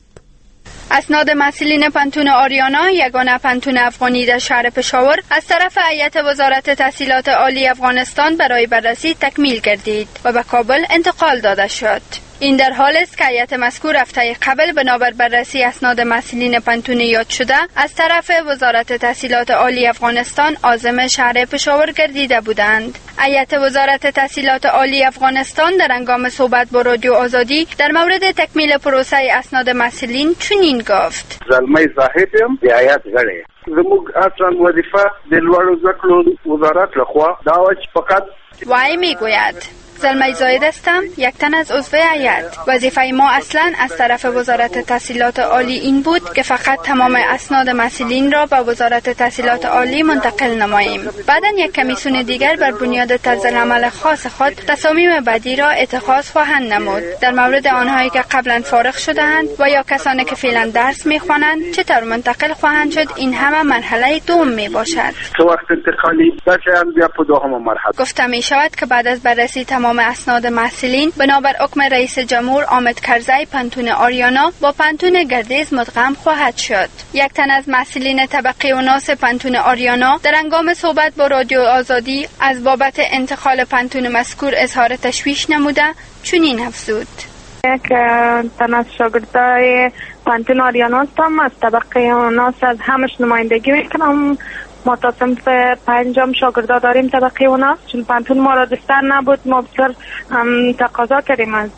اسناد محصلین پوهنتون آریانا، یگانه پوهنتون افغانی در شهر پشاور، از طرف هیئت وزارت تحصیلات عالی افغانستان برای بررسی تکمیل گردید و به کابل انتقال داده شد. این در حال است که هیئت مذکور هفته قبل بنابر بررسی اسناد محصلین پوهنتون یاد شده از طرف وزارت تحصیلات عالی افغانستان عازم شهر پشاور گردیده بودند. هیئت وزارت تحصیلات عالی افغانستان در هنگام صحبت با رادیو آزادی در مورد تکمیل پروسه اسناد محصلین چنین گفت: زلمه زاهدیم د هیئت غړی زموږ اصلا وظیفه د لوړو زده کړو وزارت لخوا دا و چې فقط وای میگوید زلمه زاید هستم، یک تن از عضو هیئت. وظیفه ما اصلا از طرف وزارت تحصیلات عالی این بود که فقط تمام اسناد محصلین را به وزارت تحصیلات عالی منتقل نماییم. بعدا یک کمیسیون دیگر بر بنیاد طرز عمل خاص خود تصامیم بعدی را اتخاذ خواهند نمود. در مورد آنهایی که قبلا فارغ شده‌اند و یا کسانی که فعلا درس می‌خوانند چطور منتقل خواهند شد، این همه مرحله دوم میباشد. تو وقت انتقالی باشند یا په دوم مرحله. گفته می شود که بعد از بررسی تمام اسناد محصلین بنابر حکم رئیس جمهور حامد کرزی پوهنتون آریانا با پوهنتون گردیز مدغم خواهد شد. یک تن از محصلین طبقه اوناس پوهنتون آریانا در هنگام صحبت با رادیو آزادی از بابت انتقال پوهنتون مذکور اظهار تشویش نموده چنین افزود: یک تن از شاگردای پوهنتون آریانا هستم، از طبقه اوناس از همش نمایندگی میکنم. ما تا صنف پنجم شاگردا داریم طبقه اونا، چون پوهنتون ما را دستر نبود. ما بسیار تقاضا کردیم از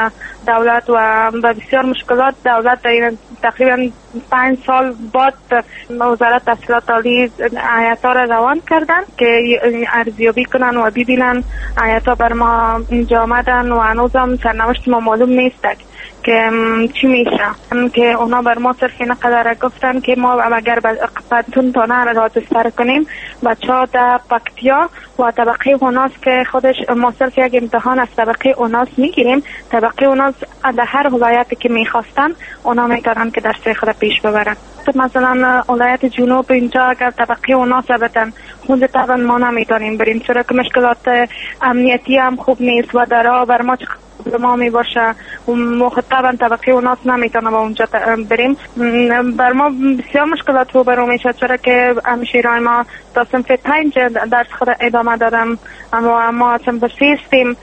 دولت و با بسیار مشکلات دولت تقریبا 5 سال بعد وزارت تحصیلات عالی هیئت‌ها را روان کردن که ارزیابی کنن و ببینن. هیئت‌ها بر ما اینجا آمدن و هنوزم سرنوشت ما معلوم نیست که چی میشه، که اونا بر ما صرف این قدر گفتن که ما اگر پوهنتون تانه را دستر کنیم بچه‌ها در پکتیا و طبقه اوناس که خودش ما صرف یک امتحان از طبقه اوناس میگیریم، طبقه اوناس در هر ولایتی که میخواستن اونا میتونن که درس خود پیش ببرن. مثلا ولایت جنوب اینجا اگر طبقه اوناس بدن خود طبعا ما نمیتونیم بریم، چرا که مشکلات امنیتی هم خوب نیست و درها بر ما ما می باشه و مخاطبا طبقه اوناس نمیتونه با اونجا بریم. بر ما بسیار مشکلات رو برو میشه، چرا که همشیرای ما تا صنف 5 درس خود ادامه دادم اما ما صنف 3 هستیم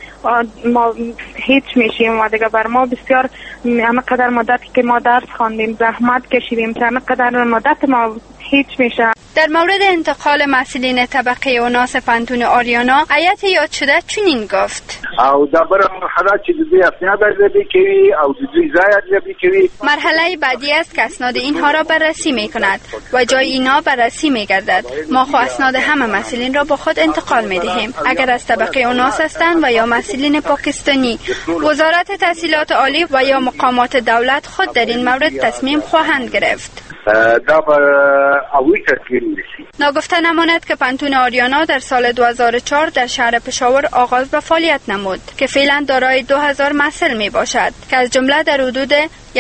ما هیچ میشیم و دیگه بر ما بسیار همه قدر مدتی که ما درس خواندیم زحمت کشیدیم همه قدر مدت ما هیچ میشه. در مورد انتقال محصلین طبقه اوناس پوهنتون آریانا هیئت یاد شده چنین گفت: او دا بر مرحله چې د دې اسناد ارزیابي کوي او د دې ځای ارزیابي کوي. مرحله بعدی است که اسناد اینها را بررسی میکند و جای اینا بررسی میگردد. ما خو اسناد همه محصلین را با خود انتقال میدهیم. اگر از طبقه اوناس هستند و یا محصلین پاکستانی، وزارت تحصیلات عالی و یا مقامات دولت خود در این مورد تصمیم خواهند گرفت. دا به اوی تصمیم نیست. ناگفته نماند که پوهنتون آریانا در سال 2004 در شهر پشاور آغاز به فعالیت نمود که فعلا دارای 2000 محصل می باشد که از جمله در حدود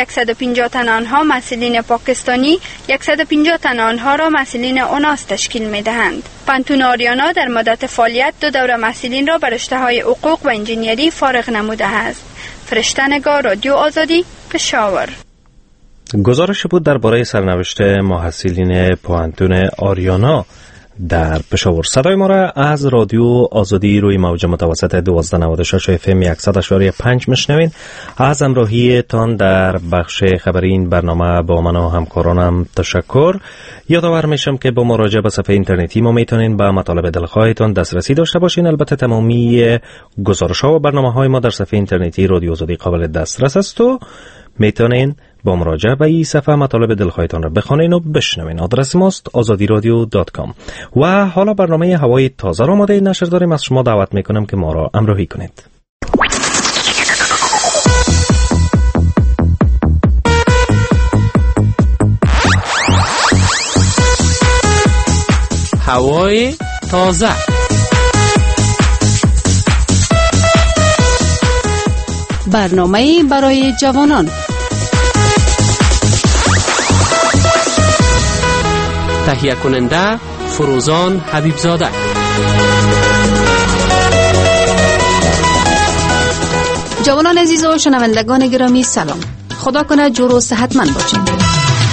150 تن آنها محصلین پاکستانی، 150 تن آنها را محصلین اوناس تشکیل می دهند. پوهنتون آریانا در مدت فعالیت 2 دوره محصلین را به رشته‌های حقوق و انجینیری فارغ نموده است. فرشته نگاه، رادیو آزادی، پشاور. گزارش بود درباره سرنوشت محصلین پوهنتون آریانا در پشاور. صدای ما را از رادیو آزادی روی موج متوسط 1296 FM 100.5 میشنوین. از همراهی تان در بخش خبری این برنامه با من و همکارانم تشکر. یادآور میشم که با مراجعه به صفحه اینترنتی ما میتونین به مطالب دلخواهتان دسترسی داشته باشین. البته تمامی گزارش‌ها و برنامه‌های ما در صفحه اینترنتی رادیو آزادی قابل دسترس است و میتونین با مراجعه به این صفحه مطالب دلخواهتان را بخوانین و بشنوین. آدرس ماست azadiradio.com. و حالا برنامه هوای تازه را آماده نشر داریم. از شما دعوت میکنم که ما را همراهی کنید. هوای تازه. برنامه برای جوانان. تهیه کننده فروزان حبیبزاده. جوانان عزیز و شنوندگان گرامی سلام. خدا کنه جور و صحتمند باشید.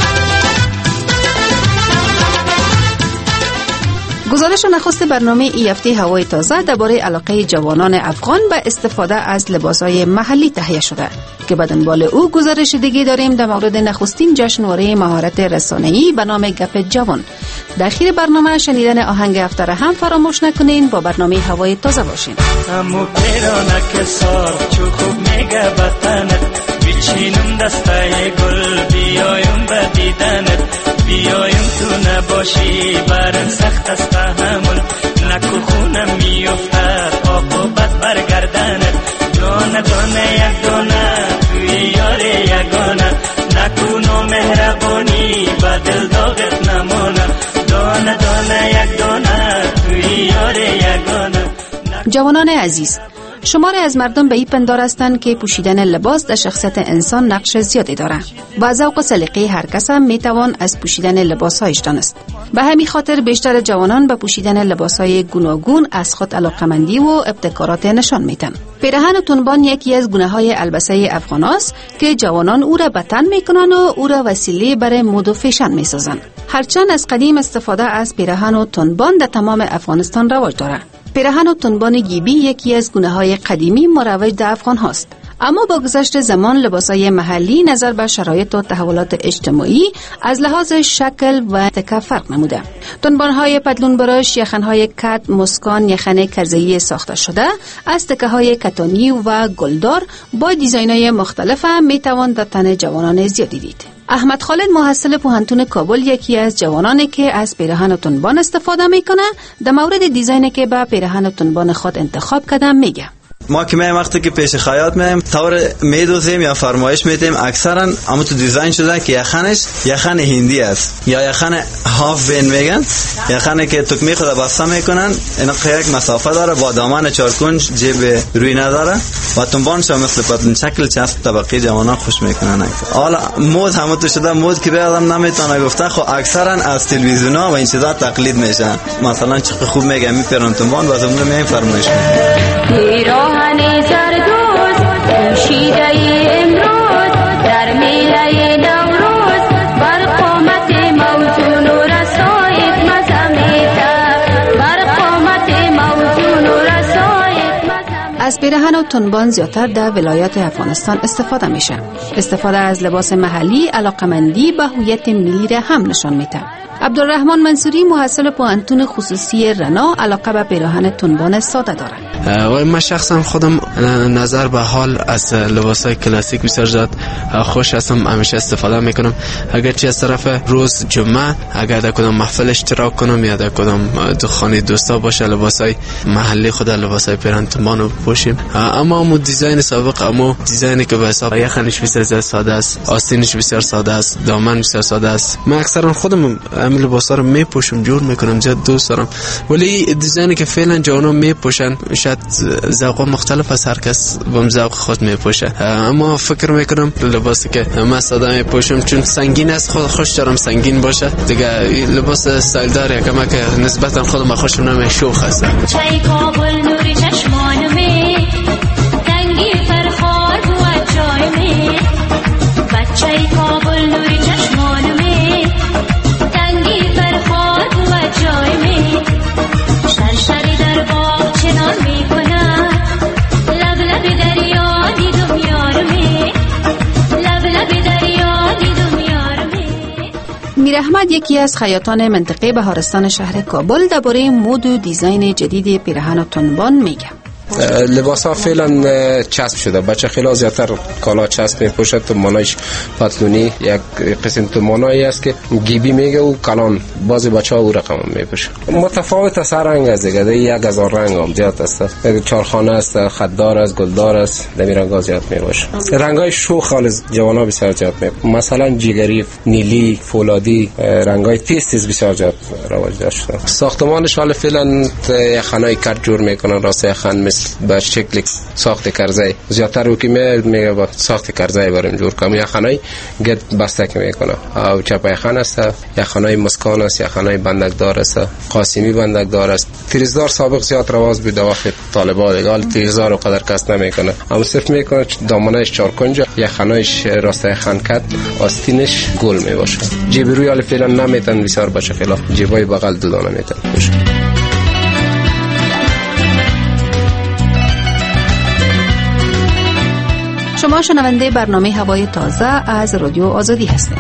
گزارش نخست برنامه ای هفته هوای تازه درباره علاقه جوانان افغان به استفاده از لباسهای محلی تهیه شده که به دنبال او گزارش دیگه داریم در مورد نخستین جشنواره مهارت رسانه‌ای به نام گپ جوان. در اخیر برنامه شنیدن آهنگ هفته را هم فراموش نکنین. با برنامه هوای تازه باشین. امو پیرانه که سار چو خوب میگه بطنت بیچینم دستای گل بیایم به دیدنت بیایم تو نباشی برم سخت است تحمل نکو خونم میافتد عاقبت برگردنت دانه دانه یک دانه توی یار یگانه نکو نو مهربانی به دل داغت نمانه دانه دانه یک دانه توی یار یگانه. جوانان عزیز، شماری از مردم به این پندار هستند که پوشیدن لباس در شخصیت انسان نقش زیادی دارد و از ذوق و سلیقه هر کس هم میتوان از پوشیدن لباسهایش دانست. به همین خاطر بیشتر جوانان به پوشیدن لباسهای گوناگون از خود علاقمندی و ابتکارات نشان میدن. پیراهن و تنبان یکی از گونه‌های البسه افغان است که جوانان او را به تن میکنند و او را وسیله برای مد و فیشن میسازند. هرچند از قدیم استفاده از پیراهن و تنبان در تمام افغانستان رواج دارد. پیراهن و تنبان گیبی یکی از گونه‌های قدیمی مروج در افغان هاست. اما با گذشت زمان لباسهای محلی نظر به شرایط و تحولات اجتماعی از لحاظ شکل و تکه فرق نموده. تنبان‌های پتلون براش، یخن‌های کت، مسکان، یخن کرزه‌ای ساخته شده از تکه‌های کتانی و گلدار با دیزاین‌های مختلف هم می‌توان در تن جوانان زیادی دید. احمد خالد محصل پوهنتون کابل یکی از جوانانی که از پیراهن و تنبان استفاده میکنه در مورد دیزاینی که به پیراهن و تنبان خود انتخاب کردم میگه. ما که میایم وقتی که پیش خیاط میایم طور میدوزیم یا فرمایش میدیم اکثرا اما تو دیزاین شده که یخنش یخن هندی است یا یخن هاف بین میگن، یخنی که تکمی خود بسته میکنن. اینا یک مسافه داره با دامن چارکنج جیب روی نداره و تنبانش مثل پتلون شکل چسب طبقه جوانان خوش میکنن. حالا مود هم تو شده مود که آدم نمیتونه گفته، خب اکثرا از تلویزیونا و این چیزا تقلید میشن. مثلا چه خوب میگم میپرن تنبان و از اون میایم فرمایش میدیم. پیراهن زردوز پوشیده امروز در میله نوروز بر قامت موزون و رسایت مزمیده بر قامت موزون و رسایت مزمیده. از پیراهن و تنبان زیادتر در ولایات افغانستان استفاده میشه. استفاده از لباس محلی علاقمندی به هویت ملی را هم نشان میده. عبدالرحمن منصوری محصل پوهنتون خصوصی رنا علاقه به پیراهن تنبان ساده دارد. و من شخصا خودم نظر به حال از لباسای کلاسیک بسیار زیاد خوش هستم، همیشه استفاده میکنم. اگرچه از طرف روز جمعه اگر در کدام محفل اشتراک کنم یا در کدام خانه دوستا باشه لباسای محلی خود لباسای پیراهن تنبان رو پوشیم. اما دیزاین سابق اما دیزاینی که به حساب یخنش بسیار زیاد ساده است، آستینش بسیار ساده است، دامن بسیار ساده است. من اکثرا خودم همین لباسا رو میپوشم، جور میکنم، زیاد دوست دارم. ولی دیزاینی که فعلا جوانان میپوشن شاید ذوق مختلف از هر کس با ذوق خود میپوشه. اما فکر میکنم لباسی که من ساده میپوشم چون سنگین است، خود خوش دارم سنگین باشه دیگه. لباس استایل داره که نسبتا خودم خوشم نمیاد، شوخ است. چای کابل نوری چشمان می تنگی فرخار و جای می بچه کابل نوری چشمان می تنگی فرخار و جای می احمد یکی از خیاطان منطقه بهارستان شهر کابل درباره مد و دیزاین جدید پیراهن و تنبان میگه. لباس ها فعلا چسب شده، بچه خیلی زیادتر کالا چسب میپوشد. تومانایش پتلونی یک قسم تومانایی است که گیبی میگه و کلان، بعضی بچه ها او رقم میپوشه. متفاوت است، هر رنگ است دیگه، 1000 رنگ هم زیاد است، چارخانه است، خطدار است، گلدار است، دمی رنگ ها زیاد میباشه. رنگ های شوخ خالص جوان ها بسیار زیاد میباشه، مثلا جگری، نیلی، فولادی، رنگ های تیز بسیار زیاد رواج داشته. ساختمانش حال فعلا خانه کارت جور میکنن، راسته خان به شکل ساخت کرزی زیادتر رو که میگه با ساخت کرزی بریم جور کنم. یا خانه گت بسته که میکنه، او چپای خان است، یا خانه مسکان است، یا خانه بندکدار است، قاسمی بندکدار است. تیزدار سابق زیاد رواج بود وقت طالبان دیگه، حال تیزدار رو قدر کس نمیکنه، اما صرف میکنه دامنش 4 کنج یا خانهش راسته خانکت، آستینش گل میباشه. جیب روی حال فعلا نمیتن بسیار بچه خیلی جیبای بغل دو نمیتن باشه. شما شنونده برنامه هوای تازه از رادیو آزادی هستید.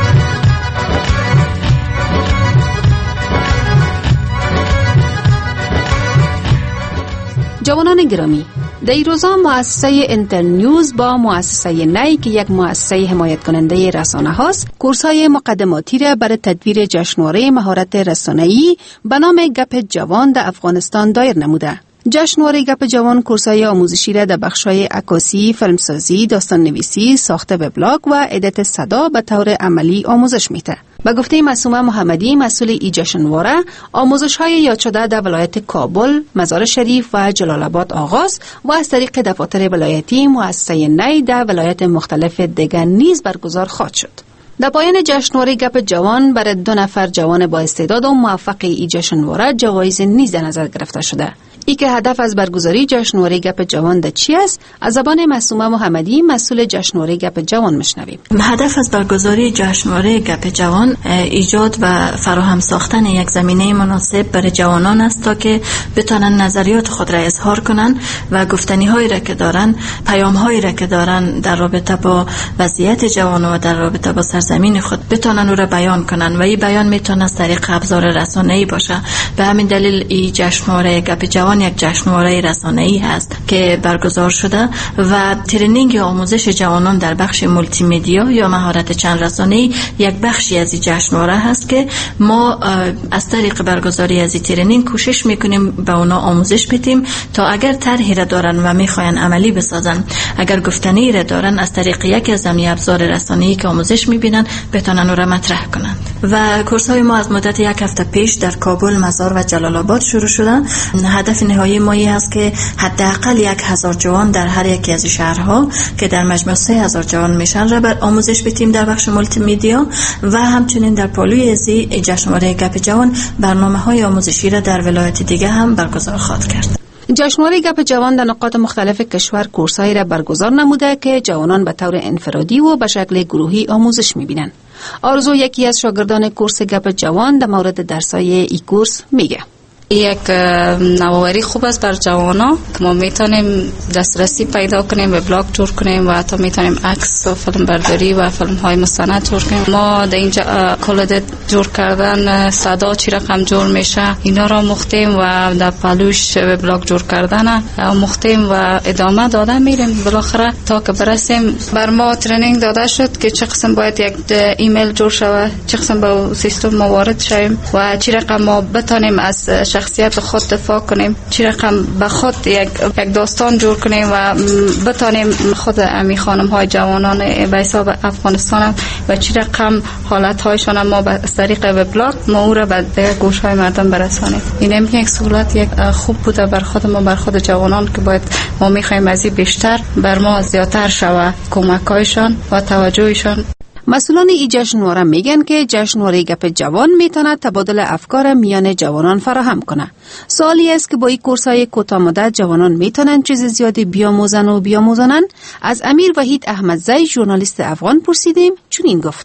جوانان گرامی، در این روزا مؤسسه اینترنیوز با مؤسسه نی که یک مؤسسه حمایت کننده رسانه هاست، کورس‌های مقدماتی را برای تدویر جشنواره مهارت رسانه‌ای به نام گپ جوان در افغانستان دایر نموده. جشنواره گپ جوان کورس‌های آموزشی را در بخش‌های عکاسی، فیلمسازی، داستان نویسی، ساخت وبلاگ و ادیت صدا به طور عملی آموزش میده. به گفته معصومه محمدی مسئول این جشنواره، آموزش‌های یاد شده در ولایت کابل، مزار شریف و جلال آباد آغاز و از طریق دفاتر ولایتی مؤسسه نی در ولایت مختلف دیگر نیز برگزار خواهد شد. در پایان جشنواره گپ جوان برای 2 نفر جوان با استعداد و موفق این جشنواره جوایز نیز در نظر گرفته شده. ای که هدف از برگزاری جشنواره گپ جوان در چی است؟ از زبان معصومه محمدی مسئول جشنواره گپ جوان میشنویم. هدف از برگزاری جشنواره گپ جوان ایجاد و فراهم ساختن یک زمینه مناسب برای جوانان است تا که بتونن نظریات خود را اظهار کنن و گفتنی هایی را که دارن، پیام هایی را که دارن در رابطه با وضعیت جوان و در رابطه با سرزمین خود بتونن او را بیان کنن و این بیان میتونه از طریق ابزار رسانه‌ای باشه. به همین دلیل این جشنواره گپ جوان یک جشنواره رسانه‌ای هست که برگزار شده و ترینینگ آموزش جوانان در بخش مولتی مدیا یا مهارت چند رسانه‌ای یک بخشی از این جشنواره هست که ما از طریق برگزاری از این ترینینگ کوشش میکنیم به اونا آموزش بدیم تا اگر طرحی را دارن و میخواین عملی بسازن، اگر گفتنی را دارن، از طریق یکی از ابزار رسانه‌ای که آموزش میبینن بتونن اون را مطرح کنند. و کورس‌های ما از مدت 1 هفته پیش در کابل، مزار و جلال آباد شروع شدن. هدف نهایی ما این است که حداقل 1000 جوان در هر یکی از شهرها که در مجموع 3000 جوان میشن را بر آموزش بدیم در بخش مولتی مدیا و همچنین در پالوی ازی جشنواره گپ جوان برنامه‌های آموزشی را در ولایت دیگه هم برگزار خواهد کرد. جشنواره گپ جوان در نقاط مختلف کشور کورس‌هایی را برگزار نموده که جوانان به طور انفرادی و به شکل گروهی آموزش می‌بینند. آرزو یکی از شاگردان کورس گپ جوان در مورد درس‌های این کورس میگه. یک نوآوری خوب است بر جوانان که ما میتونیم دسترسی پیدا کنیم، وبلاگ جور کنیم و حتی میتونیم عکس و فیلم برداری و فیلم های مستند جور کنیم. ما در اینجا کل جور کردن صدا چی رقم جور میشه اینا را مختیم و در پلوش وبلاگ جور کردن مختیم و ادامه داده میریم بالاخره تا که برسیم. بر ما ترینینگ داده شد که چه قسم باید یک ایمیل جور شود، چه قسم با سیستم ما وارد شویم و چی رقم ما بتونیم از شخصیت خود دفاع کنیم، چی رقم به خود یک داستان جور کنیم و بتانیم خود امی خانم های جوانان به حساب افغانستان و چی رقم حالت هایشان ما به طریق وبلاگ ما او را به گوش های مردم برسانیم. این یک سهولت یک خوب بوده بر خود ما، بر خود جوانان که باید ما میخوایم از این بیشتر بر ما زیادتر شود کمک هایشان و توجهشان. مسئولان این جشنواره میگن که جشنواره گپ جوان میتونه تبادل افکار میان جوانان فراهم کنه. سوالی است که با این کورس‌های کوتاه مدت جوانان میتونن چیز زیادی بیاموزن و بیاموزنن. از امیر وحید احمدزی ژورنالیست افغان پرسیدیم، چون این گفت: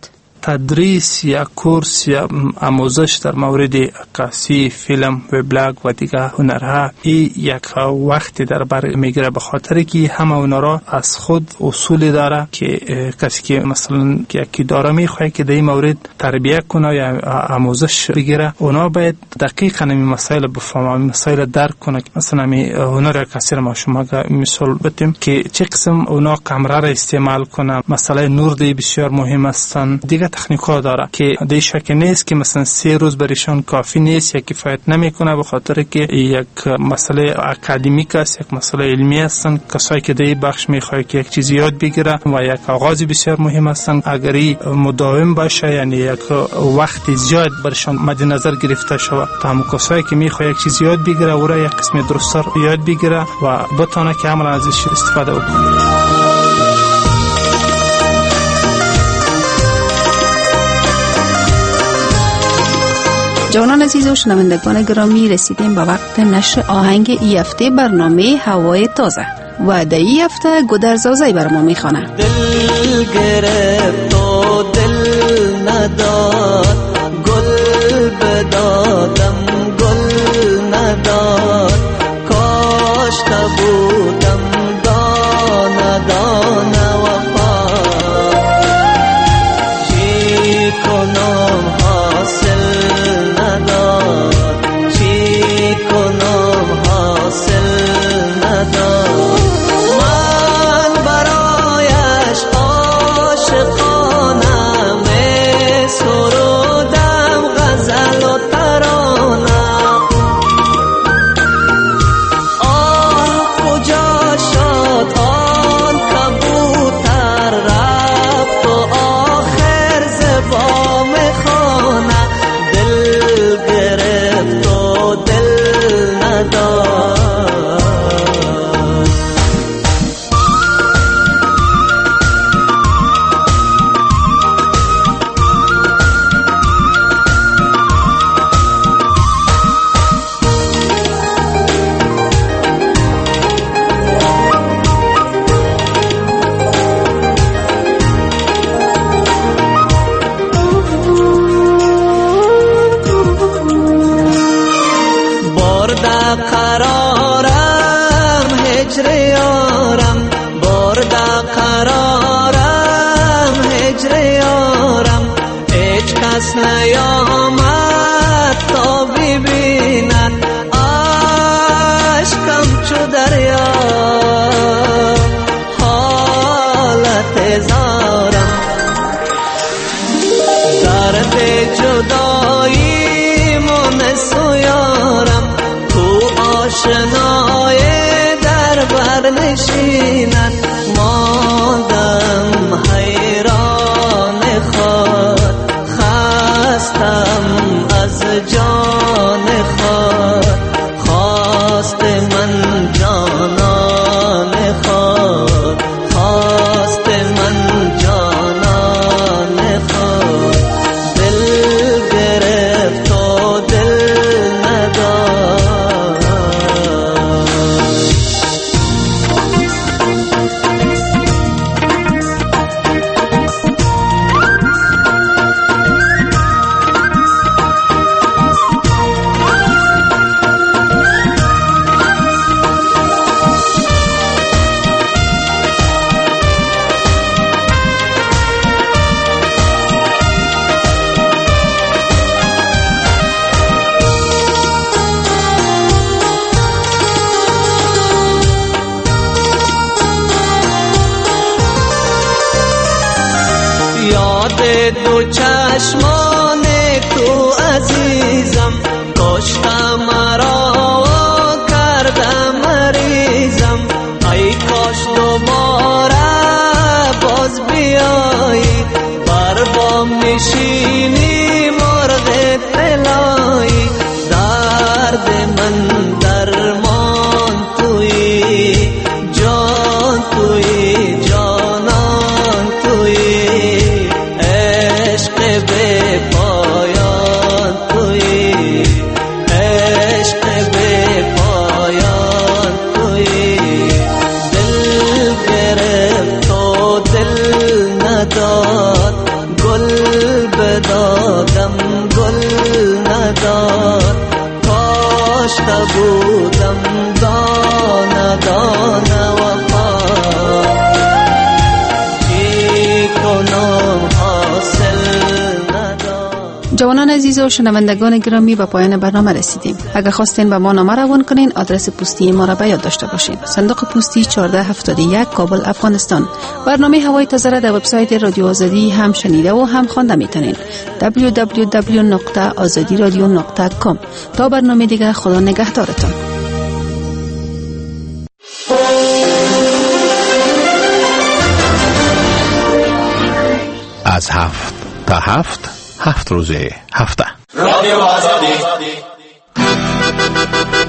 تدریس یا کورس یا آموزش در مورد عکاسی، فیلم، وبلاگ و دیگر هنرها این یک وقتی در بر میگیره، به خاطر که همه اونا را از خود اصول داره که کسی که مثلا یکی داره میخواه که در این مورد تربیه کنه یا آموزش بگیره، اونا باید دقیقاً این مسائل بفهمه، مسائل درک کنه. مثلا هنر عکاسی را ما شما مثال بتیم که چه قسم اونا کامرا را استعمال کنه، مسئله نور دی بسیار مهم هستن، دیگه تکنیک ها داره که دی شک نیست که مثلا 3 روز برشان کافی نیست یا کفایت نمیکنه، به خاطر که یک مسئله اکادمیک است، یک مسئله علمی هستن. کسایی که دی بخش میخواد که یک چیز یاد بگیره و یک آغاز بسیار مهم هستن، اگری مداوم باشه، یعنی یک وقت زیاد برشان مد نظر گرفته شود تا هم کسایی که میخواد یک چیز یاد بگیره او را یک قسم درست‌تر یاد بگیره و بتونه که عملا ازش استفاده بکنه. جوانان عزیز و شنوندگان گرامی، رسیدیم به وقت نشر آهنگ ای هفته برنامه هوای تازه و در ای هفته گودرزازی بر ما میخوانه. دل گرفت و دل نداد، گل بدادم گل نداد، کاشته بودم دانه دانه وفا، چی کنم حاصل نداد، چی کنم حاصل نداد. من برایش عاشقانه می سرودم غزل و ترانه، آه کجا شد آن کبوتر رفت و آخر زبام خانه، دل گرفت و دل نداد. برده قرارم هجر یارم، برده قرارم هجر یارم، هیچ کس نیامد تا ببیند عشقم چو دریا، حالت زارم، درد جدایی من سویارم، آشنای در بر نشیند، ماندم حیران خود، خستم از جان خود، خواست من جانان خود، خواست من جانان خود، دل گرفت و دل نداد. یاد دو چشمان تو عزیزم، کشته مرا و کرده مریضم، ای کاش دوباره باز بیایی، بر بام نشینی مرغ طلایی، درد من درمان تویی، جان تویی، جانان تویی، عشق به بودم دانه دانه وفا چی کنم حاصل جوانان عزیز و شنوندگان گرامی به پایان برنامه رسیدیم. اگر خواستین به ما نامه روان کنین آدرس پستی ما را به یاد داشته باشین. صندوق پستی 1471 کابل افغانستان. برنامه هوای تازه را در وبسایت رادیو آزادی هم شنیده و هم خوانده میتونین. www.azadiradio.com. تا برنامه دیگر خدا نگهدارتان. از 7 تا 7 7 روز هفته. رادیو آزادی